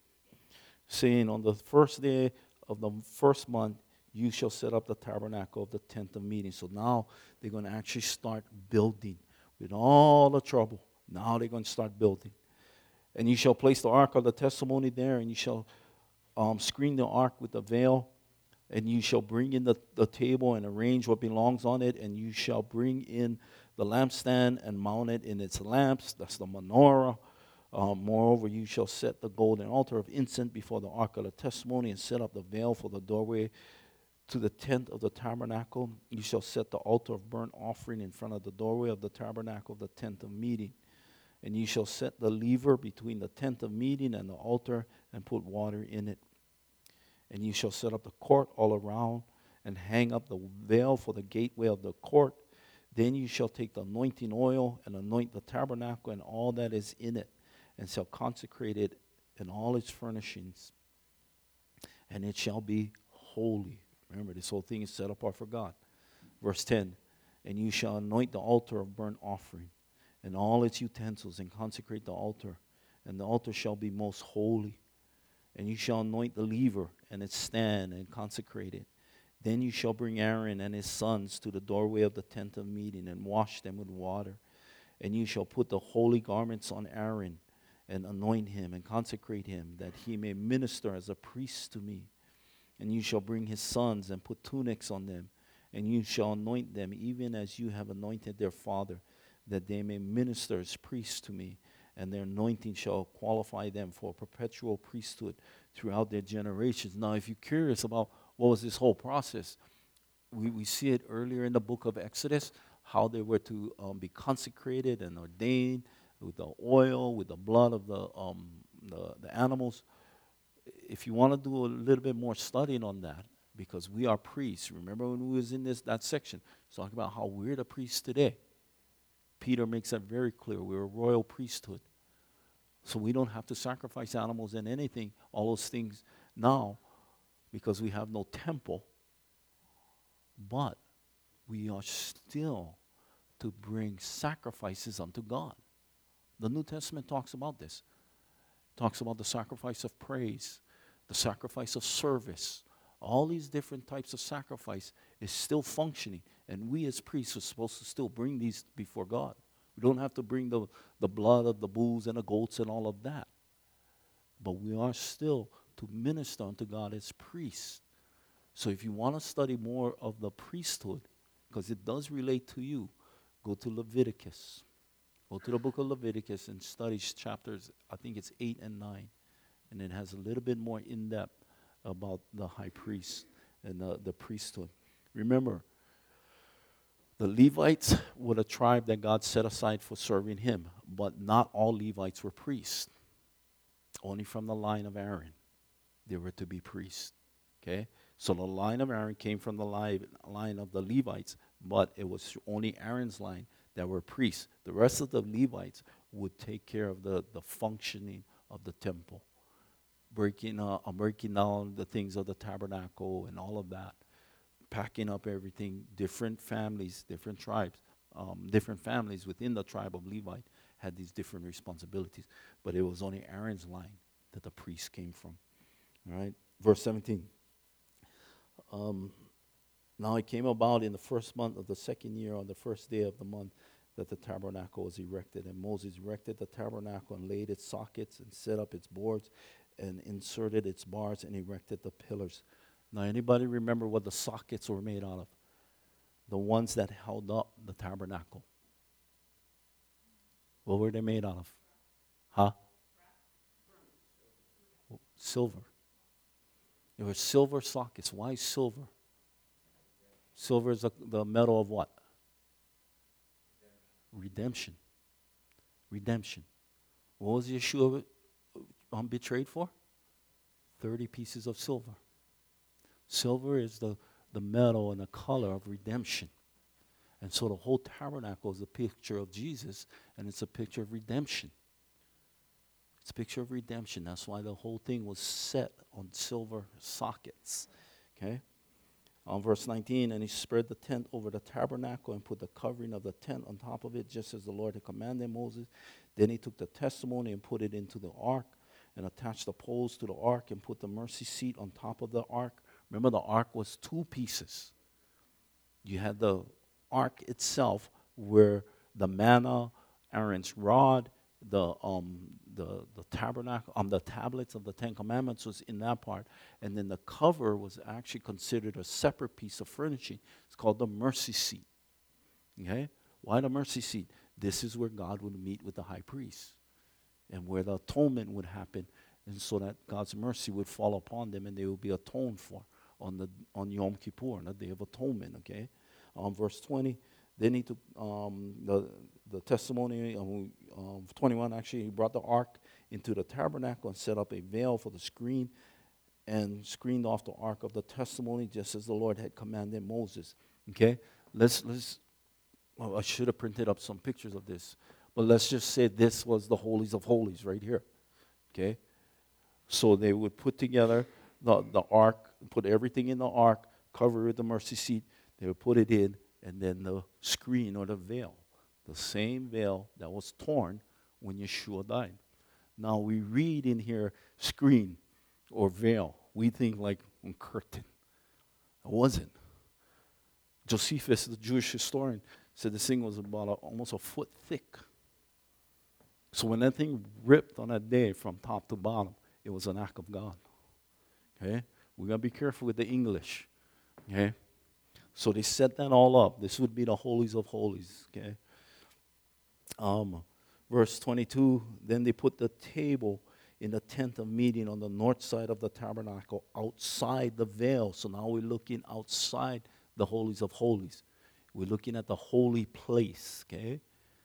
saying, on the first day of the first month, you shall set up the tabernacle of the tent of meeting. So now they're going to actually start building with all the trouble. Now they're going to start building. And you shall place the ark of the testimony there, and you shall um, screen the ark with a veil. And you shall bring in the, the table and arrange what belongs on it. And you shall bring in the lampstand and mount it in its lamps. That's the menorah. Um, moreover, you shall set the golden altar of incense before the ark of the testimony, and set up the veil for the doorway to the tent of the tabernacle. You shall set the altar of burnt offering in front of the doorway of the tabernacle of the tent of meeting. And you shall set the lever between the tent of meeting and the altar, and put water in it. And you shall set up the court all around, and hang up the veil for the gateway of the court. Then you shall take the anointing oil and anoint the tabernacle and all that is in it, and shall consecrate it and all its furnishings. And it shall be holy. Remember, this whole thing is set apart for God. Verse ten, and you shall anoint the altar of burnt offering and all its utensils, and consecrate the altar. And the altar shall be most holy. And you shall anoint the lever and its stand, and consecrate it. Then you shall bring Aaron and his sons to the doorway of the tent of meeting, and wash them with water. And you shall put the holy garments on Aaron, and anoint him, and consecrate him, that he may minister as a priest to me. And you shall bring his sons, and put tunics on them. And you shall anoint them, even as you have anointed their father, that they may minister as priests to me. And their anointing shall qualify them for perpetual priesthood throughout their generations. Now, if you're curious about what was this whole process, we, we see it earlier in the book of Exodus, how they were to um, be consecrated and ordained with the oil, with the blood of the, um, the, the animals. If you want to do a little bit more studying on that, because we are priests. Remember when we was in this that section, talking about how we're the priests today. Peter makes that very clear. We're a royal priesthood. So we don't have to sacrifice animals and anything, all those things now, because we have no temple. But we are still to bring sacrifices unto God. The New Testament talks about this. It talks about the sacrifice of praise, the sacrifice of service. All these different types of sacrifice is still functioning. And we as priests are supposed to still bring these before God. We don't have to bring the, the blood of the bulls and the goats and all of that. But we are still to minister unto God as priests. So if you want to study more of the priesthood, because it does relate to you, go to Leviticus. Go to the book of Leviticus and study chapters, I think it's eight and nine. And it has a little bit more in-depth about the high priest and the, the priesthood. Remember, the Levites were the tribe that God set aside for serving him, but not all Levites were priests. Only from the line of Aaron, they were to be priests. Okay? So the line of Aaron came from the line, line of the Levites, but it was only Aaron's line that were priests. The rest of the Levites would take care of the, the functioning of the temple, breaking, uh, breaking down the things of the tabernacle and all of that, packing up everything. Different families, different tribes, um, different families within the tribe of Levi had these different responsibilities. But it was only Aaron's line that the priest came from. All right, verse seventeen. Um, now it came about in the first month of the second year, on the first day of the month, that the tabernacle was erected. And Moses erected the tabernacle and laid its sockets and set up its boards and inserted its bars and erected the pillars. Now, anybody remember what the sockets were made out of? The ones that held up the tabernacle. What were they made out of? Huh? Silver. They were silver sockets. Why silver? Silver is the, the metal of what? Redemption. Redemption. What was Yeshua um, betrayed for? thirty pieces of silver. Silver is the, the metal and the color of redemption. And so the whole tabernacle is a picture of Jesus, and it's a picture of redemption. It's a picture of redemption. That's why the whole thing was set on silver sockets. Okay? Um, verse nineteen, and he spread the tent over the tabernacle and put the covering of the tent on top of it, just as the Lord had commanded Moses. Then he took the testimony and put it into the ark and attached the poles to the ark and put the mercy seat on top of the ark. Remember, the ark was two pieces. You had the ark itself where the manna, Aaron's rod, the um the the tabernacle, um the tablets of the Ten Commandments was in that part, and then the cover was actually considered a separate piece of furnishing. It's called the mercy seat. Okay, why the mercy seat? This is where God would meet with the high priest, and where the atonement would happen, and so that God's mercy would fall upon them, and they would be atoned for on the on Yom Kippur, on the Day of Atonement. Okay, um, verse twenty. Then he took um, the the testimony of um, twenty-one. Actually, he brought the ark into the tabernacle and set up a veil for the screen, and screened off the ark of the testimony, just as the Lord had commanded Moses. Okay, let's let's. Well, I should have printed up some pictures of this, but let's just say this was the holies of holies right here. Okay, so they would put together the the ark, put everything in the ark, cover it with the mercy seat. They would put it in. And then the screen or the veil, the same veil that was torn when Yeshua died. Now we read in here screen or veil. We think like a curtain. It wasn't. Josephus, the Jewish historian, said this thing was about a, almost a foot thick. So when that thing ripped on that day from top to bottom, it was an act of God. Okay? We got to be careful with the English. Okay? So they set that all up. This would be the holies of holies, okay? Um, verse twenty-two, then they put the table in the tent of meeting on the north side of the tabernacle, outside the veil. So now we're looking outside the holies of holies. We're looking at the holy place, okay?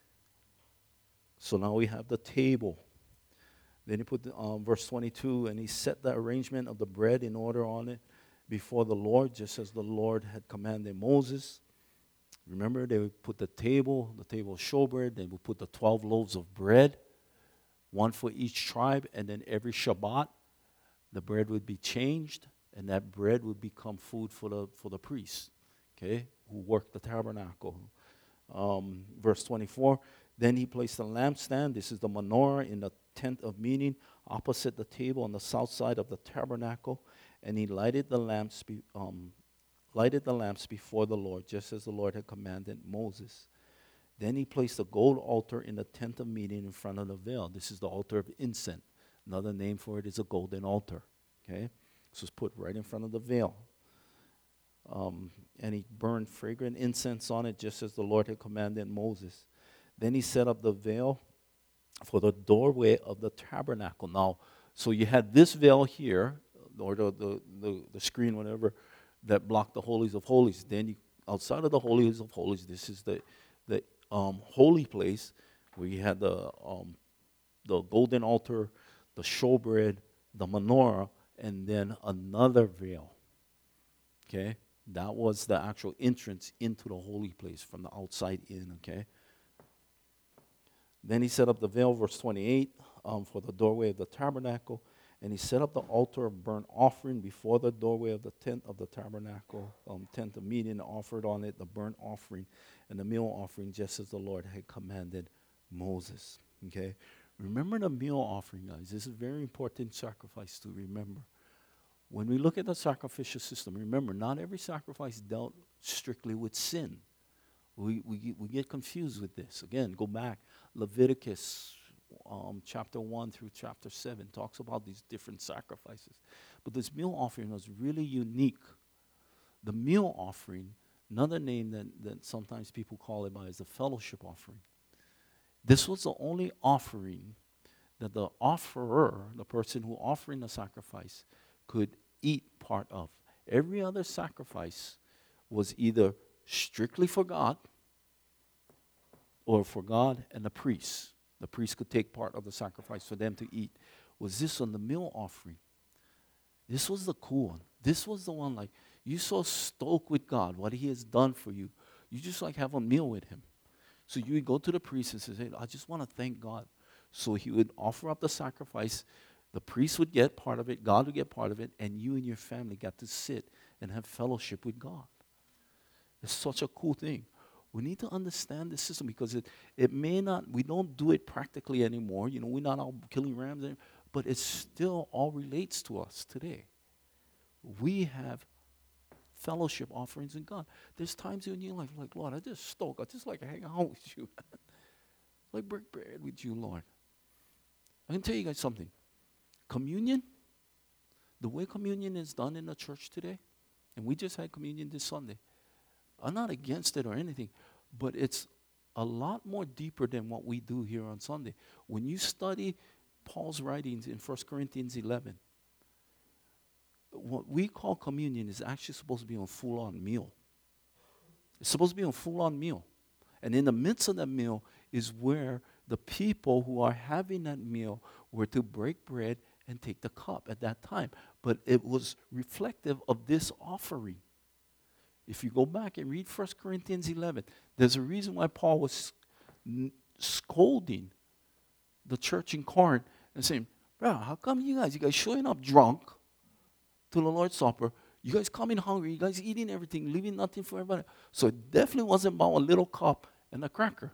So now we have the table. Then he put the, um, verse twenty-two, and he set the arrangement of the bread in order on it before the Lord, just as the Lord had commanded Moses. Remember, they would put the table, the table of showbread, they would put the twelve loaves of bread, one for each tribe, and then every Shabbat, the bread would be changed, and that bread would become food for the for the priests, okay, who worked the tabernacle. Um, verse twenty-four, then he placed the lampstand, this is the menorah, in the tent of meeting, opposite the table on the south side of the tabernacle. And he lighted the lamps, be, um, lighted the lamps before the Lord, just as the Lord had commanded Moses. Then he placed a gold altar in the tent of meeting in front of the veil. This is the altar of incense. Another name for it is a golden altar. Okay, this was put right in front of the veil. Um, and he burned fragrant incense on it, just as the Lord had commanded Moses. Then he set up the veil for the doorway of the tabernacle. Now, so you had this veil here, or the, the, the, the screen, whatever, that blocked the holies of holies. Then you, outside of the holies of holies, this is the the um, holy place where you had the um, the golden altar, the showbread, the menorah, and then another veil. Okay, that was the actual entrance into the holy place from the outside in. Okay. Then he set up the veil, verse twenty-eight, um, for the doorway of the tabernacle. And he set up the altar of burnt offering before the doorway of the tent of the tabernacle, um, tent of meeting, and offered on it the burnt offering and the meal offering, just as the Lord had commanded Moses. Okay? Remember the meal offering, guys. This is a very important sacrifice to remember. When we look at the sacrificial system, remember, not every sacrifice dealt strictly with sin. We, we, get, we get confused with this. Again, go back. Leviticus Um, chapter one through chapter seven talks about these different sacrifices. But this meal offering was really unique. The meal offering, another name that, that sometimes people call it by, is the fellowship offering. This was the only offering that the offerer, the person who offering the sacrifice, could eat part of. Every other sacrifice was either strictly for God or for God and the priests. The priest could take part of the sacrifice for them to eat. Was this on the meal offering? This was the cool one. This was the one, like, you so stoked with God, what he has done for you. You just like have a meal with him. So you would go to the priest and say, hey, I just want to thank God. So he would offer up the sacrifice. The priest would get part of it, God would get part of it, and you and your family got to sit and have fellowship with God. It's such a cool thing. We need to understand the system because it, it may not, we don't do it practically anymore. You know, we're not all killing rams, anymore, but it still all relates to us today. We have fellowship offerings in God. There's times in your life, like, Lord, I just stoked. I just like to hang out with you. Like break bread with you, Lord. I can tell you guys something. Communion, the way communion is done in the church today, and we just had communion this Sunday. I'm not against it or anything, but it's a lot more deeper than what we do here on Sunday. When you study Paul's writings in First Corinthians eleven, what we call communion is actually supposed to be a full-on meal. It's supposed to be a full-on meal. And in the midst of that meal is where the people who are having that meal were to break bread and take the cup at that time. But it was reflective of this offering. If you go back and read First Corinthians eleven, there's a reason why Paul was n- scolding the church in Corinth and saying, bro, how come you guys, you guys showing up drunk to the Lord's Supper, you guys coming hungry, you guys eating everything, leaving nothing for everybody. So it definitely wasn't about a little cup and a cracker.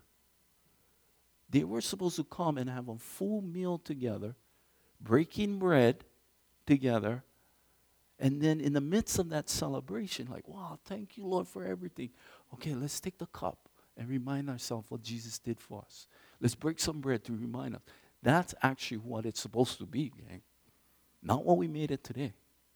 They were supposed to come and have a full meal together, breaking bread together, and then in the midst of that celebration, like, wow, thank you, Lord, for everything. Okay, let's take the cup and remind ourselves what Jesus did for us. Let's break some bread to remind us. That's actually what it's supposed to be, gang. Not what we made it today.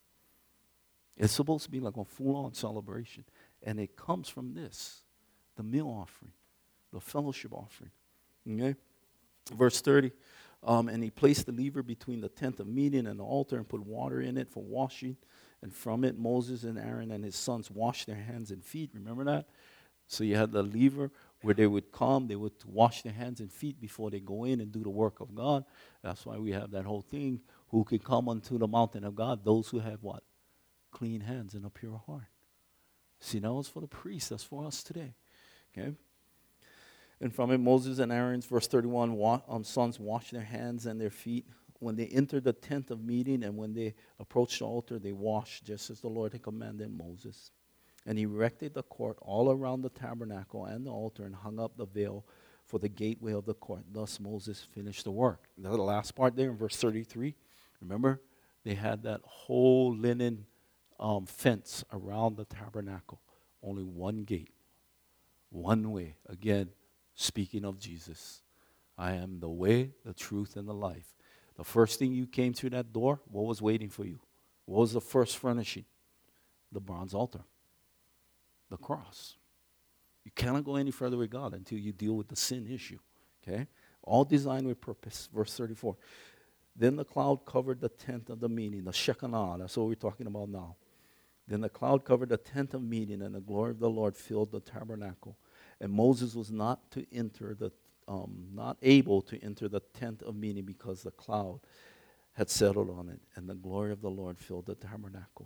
It's supposed to be like a full-on celebration. And it comes from this, the meal offering, the fellowship offering. Okay? Verse thirty, um, and he placed the lever between the tent of meeting and the altar and put water in it for washing. And from it, Moses and Aaron and his sons washed their hands and feet. Remember that? So you had the lever where they would come, they would wash their hands and feet before they go in and do the work of God. That's why we have that whole thing. Who can come unto the mountain of God? Those who have what? Clean hands and a pure heart. See, that was for the priests. That's for us today. Okay? And from it, Moses and Aaron's, verse thirty-one, wa- um, sons washed their hands and their feet. When they entered the tent of meeting and when they approached the altar, they washed just as the Lord had commanded Moses. And he erected the court all around the tabernacle and the altar and hung up the veil for the gateway of the court. Thus Moses finished the work. The last part there in verse thirty-three, remember, they had that whole linen um, fence around the tabernacle. Only one gate, one way. Again, speaking of Jesus. I am the way, the truth, and the life. The first thing you came through that door, what was waiting for you? What was the first furnishing? The bronze altar. The cross. You cannot go any further with God until you deal with the sin issue. Okay? All designed with purpose. Verse thirty-four. Then the cloud covered the tent of the meeting, the Shekinah. That's what we're talking about now. Then the cloud covered the tent of meeting, and the glory of the Lord filled the tabernacle. And Moses was not to enter the, um, not able to enter the tent of meeting because the cloud had settled on it, and the glory of the Lord filled the tabernacle.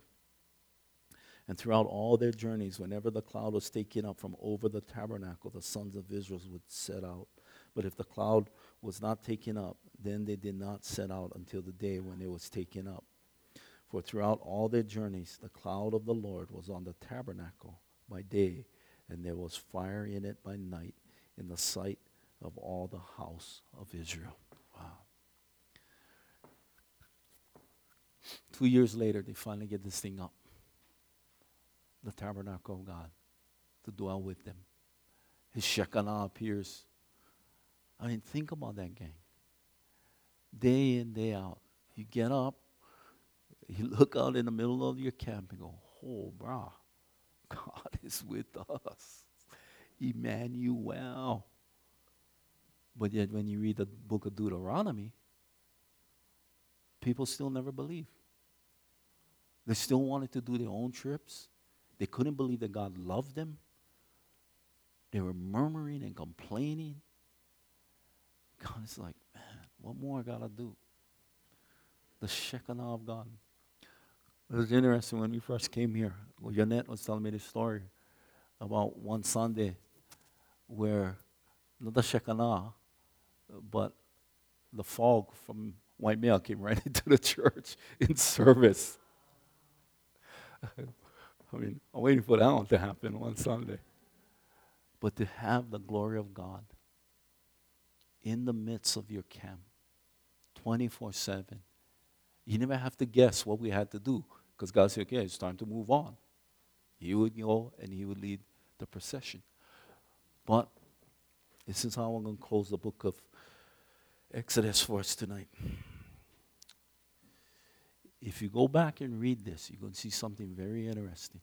And throughout all their journeys, whenever the cloud was taken up from over the tabernacle, the sons of Israel would set out. But if the cloud was not taken up, then they did not set out until the day when it was taken up. For throughout all their journeys, the cloud of the Lord was on the tabernacle by day, and there was fire in it by night, in the sight of all the house of Israel. Wow. Two years later, they finally get this thing up. The tabernacle of God to dwell with them. His Shekinah appears. I mean, think about that, gang. Day in, day out. You get up, you look out in the middle of your camp and go, oh, brah, God is with us. Emmanuel. But yet when you read the book of Deuteronomy, people still never believe. They still wanted to do their own trips. They couldn't believe that God loved them. They were murmuring and complaining. God is like, man, what more I got to do? The Shekinah of God. It was interesting when we first came here. Well, Jeanette was telling me this story about one Sunday where, not the Shekinah, but the fog from white male came right into the church in service. I mean, I'm waiting for that one to happen one Sunday. But to have the glory of God in the midst of your camp, twenty-four seven, you never have to guess what we had to do, because God said, okay, it's time to move on. He would go and he would lead the procession. But this is how I'm going to close the book of Exodus for us tonight. If you go back and read this, you're going to see something very interesting.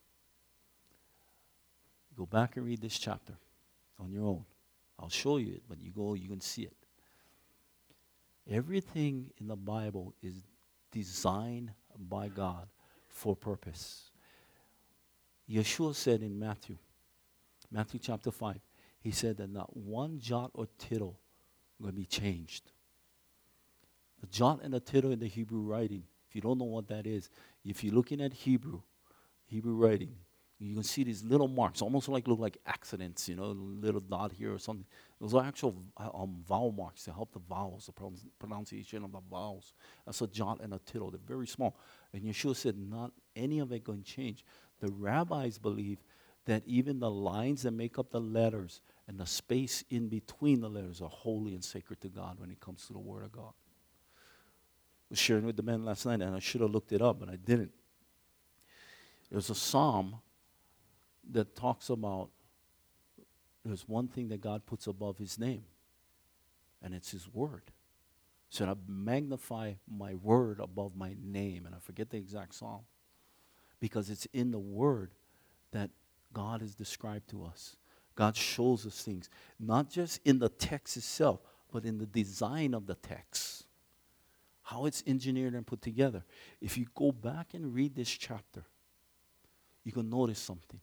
Go back and read this chapter on your own. I'll show you it, but you go, you can see it. Everything in the Bible is designed by God for purpose. Yeshua said in Matthew, Matthew chapter five, he said that not one jot or tittle going to be changed. The jot and the tittle in the Hebrew writing, if you don't know what that is, if you're looking at Hebrew, Hebrew writing, you can see these little marks, almost like look like accidents, you know, a little dot here or something. Those are actual um, vowel marks to help the vowels, the pron- pronunciation of the vowels. That's a jot and a tittle. They're very small. And Yeshua said not any of it going to change. The rabbis believe that even the lines that make up the letters and the space in between the letters are holy and sacred to God when it comes to the Word of God. I was sharing with the men last night, and I should have looked it up, but I didn't. There's a psalm that talks about there's one thing that God puts above his name, and it's his word. So I magnify my word above my name, and I forget the exact psalm, because it's in the word that God is described to us. God shows us things, not just in the text itself, but in the design of the text, how it's engineered and put together. If you go back and read this chapter, you can notice something.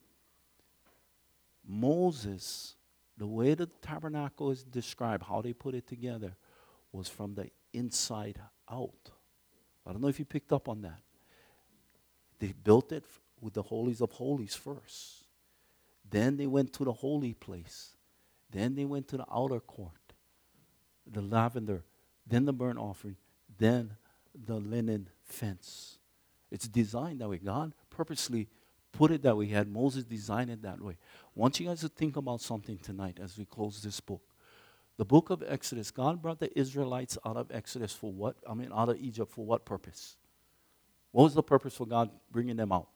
Moses, the way the tabernacle is described, how they put it together, was from the inside out. I don't know if you picked up on that. They built it f- with the holies of holies first. Then they went to the holy place. Then they went to the outer court, the lavender, then the burnt offering, then the linen fence. It's designed that way. God purposely put it that way. He had Moses design it that way. I want you guys to think about something tonight as we close this book. The book of Exodus, God brought the Israelites out of Exodus for what? I mean, out of Egypt for what purpose? What was the purpose for God bringing them out?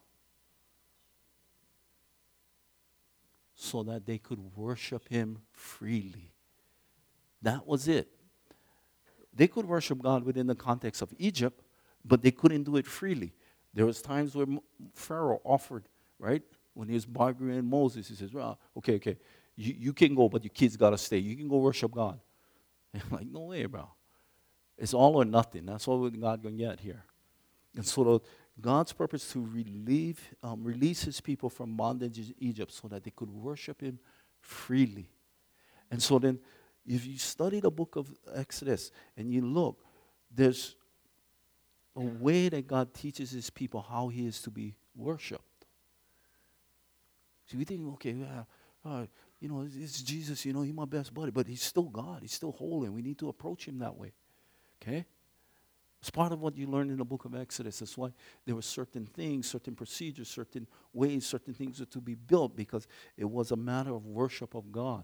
So that they could worship him freely. That was it. They could worship God within the context of Egypt, but they couldn't do it freely. There was times where Pharaoh offered, right? When he was bargaining Moses, he says, well, okay, okay, you, you can go, but your kids got to stay. You can go worship God. And I'm like, no way, bro. It's all or nothing. That's what God going to get here. And so the, God's purpose to relieve, um, release his people from bondage in Egypt so that they could worship him freely. And so then, if you study the book of Exodus and you look, there's a way that God teaches his people how he is to be worshipped. So we think, okay, yeah, uh, you know, it's, it's Jesus, you know, he's my best buddy, but he's still God. He's still holy, and we need to approach him that way. Okay? It's part of what you learn in the book of Exodus. That's why there were certain things, certain procedures, certain ways, certain things that to be built, because it was a matter of worship of God.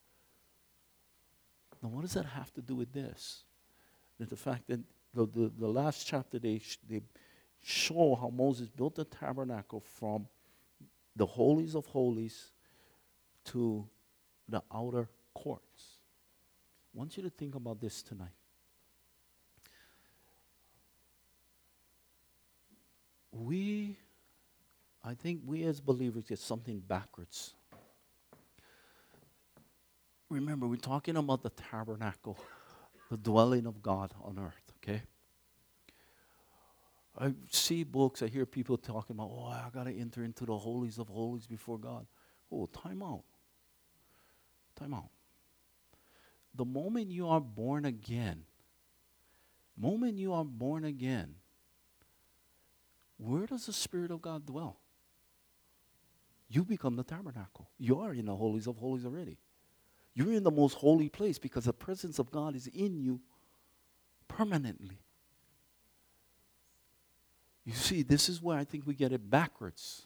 Now, what does that have to do with this? That the fact that the, the, the last chapter, they, sh- they show how Moses built the tabernacle from the holies of holies to the outer courts. I want you to think about this tonight. We, I think we as believers get something backwards. Remember, we're talking about the tabernacle, the dwelling of God on earth, okay? I see books, I hear people talking about, oh, I got to enter into the holies of holies before God. Oh, time out. Time out. The moment you are born again, moment you are born again, where does the Spirit of God dwell? You become the tabernacle. You are in the holies of holies already. You're in the most holy place because the presence of God is in you permanently. You see, this is where I think we get it backwards.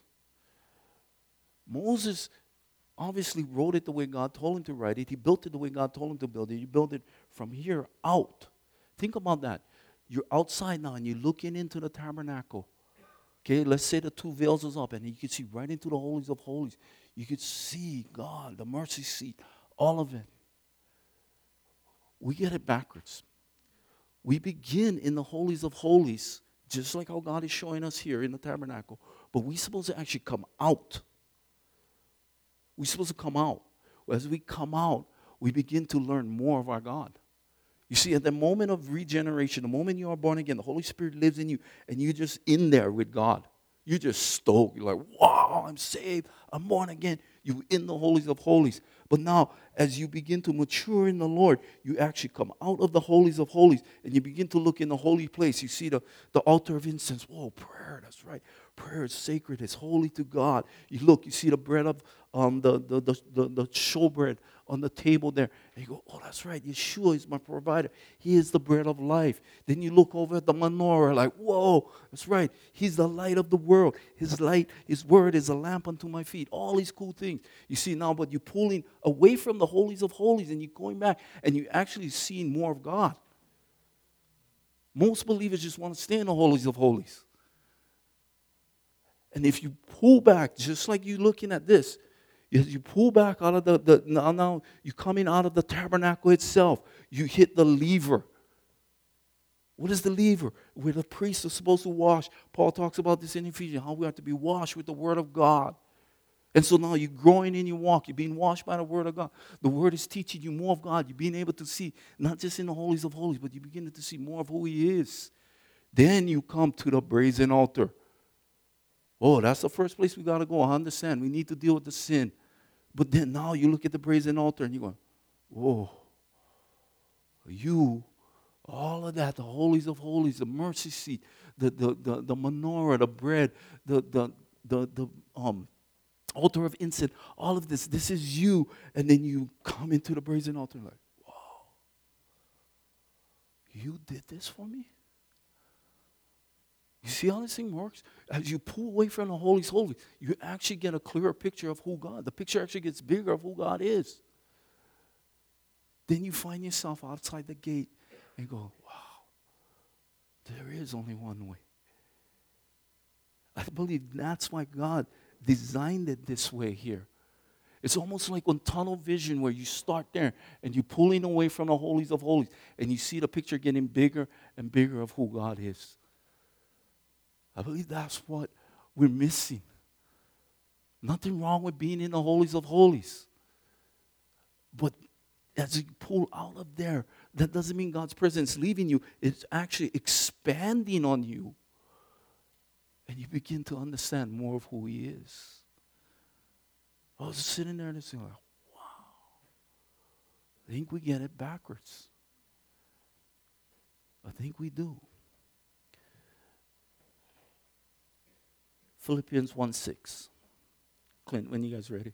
Moses obviously wrote it the way God told him to write it. He built it the way God told him to build it. You build it from here out. Think about that. You're outside now and you're looking into the tabernacle. Okay, let's say the two veils is up and you can see right into the holies of holies. You could see God, the mercy seat, all of it. We get it backwards. We begin in the holies of holies, just like how God is showing us here in the tabernacle. But we're supposed to actually come out. We're supposed to come out. As we come out, we begin to learn more of our God. You see, at the moment of regeneration, the moment you are born again, the Holy Spirit lives in you, and you're just in there with God. You're just stoked. You're like, wow, I'm saved. I'm born again. You're in the holies of holies. But now, as you begin to mature in the Lord, you actually come out of the holies of holies, and you begin to look in the holy place. You see the, the altar of incense. Whoa, prayer, that's right. Prayer is sacred. It's holy to God. You look, you see the bread of, um, the, the, the, the, the showbread on the table there. And you go, oh, that's right. Yeshua is my provider. He is the bread of life. Then you look over at the menorah like, whoa, that's right. He's the light of the world. His light, His word is a lamp unto my feet. All these cool things. You see now, but you're pulling away from the holies of holies and you're going back and you're actually seeing more of God. Most believers just want to stay in the holies of holies. And if you pull back, just like you're looking at this, as you pull back out of the, the now, now you're coming out of the tabernacle itself, you hit the lever. What is the lever? Where the priests are supposed to wash. Paul talks about this in Ephesians, how we have to be washed with the word of God. And so now you're growing in your walk. You're being washed by the word of God. The word is teaching you more of God. You're being able to see, not just in the holies of holies, but you're beginning to see more of who He is. Then you come to the brazen altar. Oh, that's the first place we got to go. I understand. We need to deal with the sin. But then now you look at the brazen altar and you're going, whoa. You, all of that, the holies of holies, the mercy seat, the the the, the menorah, the bread, the the the the um altar of incense, all of this, this is you. And then you come into the brazen altar like, whoa. You did this for me? You see how this thing works? As you pull away from the holies, holy, you actually get a clearer picture of who God, the picture actually gets bigger of who God is. Then you find yourself outside the gate and go, wow, there is only one way. I believe that's why God designed it this way here. It's almost like on tunnel vision where you start there and you're pulling away from the holies of holies and you see the picture getting bigger and bigger of who God is. I believe that's what we're missing. Nothing wrong with being in the holies of holies. But as you pull out of there, that doesn't mean God's presence leaving you. It's actually expanding on you. And you begin to understand more of who He is. I was sitting there and saying, like, wow. I think we get it backwards. I think we do. Philippians one six. Clint, when you guys ready?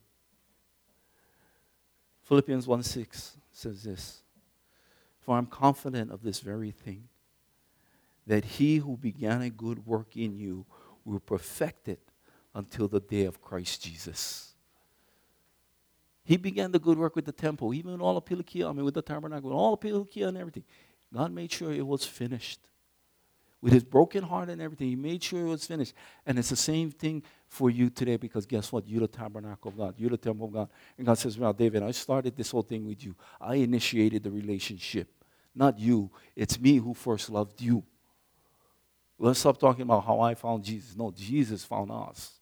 Philippians one six says this. For I'm confident of this very thing, that He who began a good work in you will perfect it until the day of Christ Jesus. He began the good work with the temple, even with all the Pilikia, I mean with the tabernacle, with all the Pilikia and everything. God made sure it was finished. With His broken heart and everything, He made sure it was finished. And it's the same thing for you today because guess what? You're the tabernacle of God. You're the temple of God. And God says, well, David, I started this whole thing with you. I initiated the relationship. Not you. It's me who first loved you. Let's stop talking about how I found Jesus. No, Jesus found us.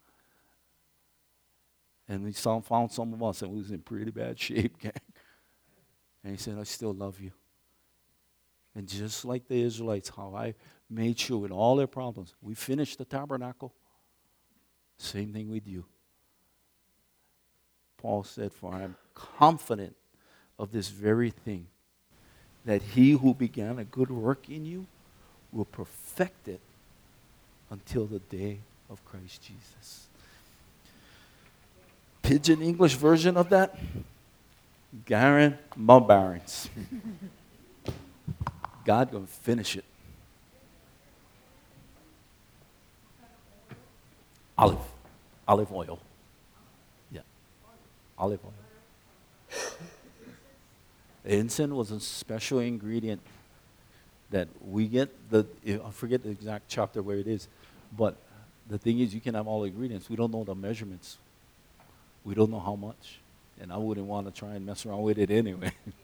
And we found some of us and we was in pretty bad shape, gang. And He said, I still love you. And just like the Israelites, how I made sure with all their problems, we finished the tabernacle. Same thing with you. Paul said, for I am confident of this very thing, that He who began a good work in you will perfect it until the day of Christ Jesus. Pidgin English version of that, Garen Mulbarons. God gonna finish it. Olive, olive oil. Yeah, olive oil. Incense was a special ingredient that we get the, I forget the exact chapter where it is, but the thing is you can have all the ingredients. We don't know the measurements. We don't know how much. And I wouldn't want to try and mess around with it anyway.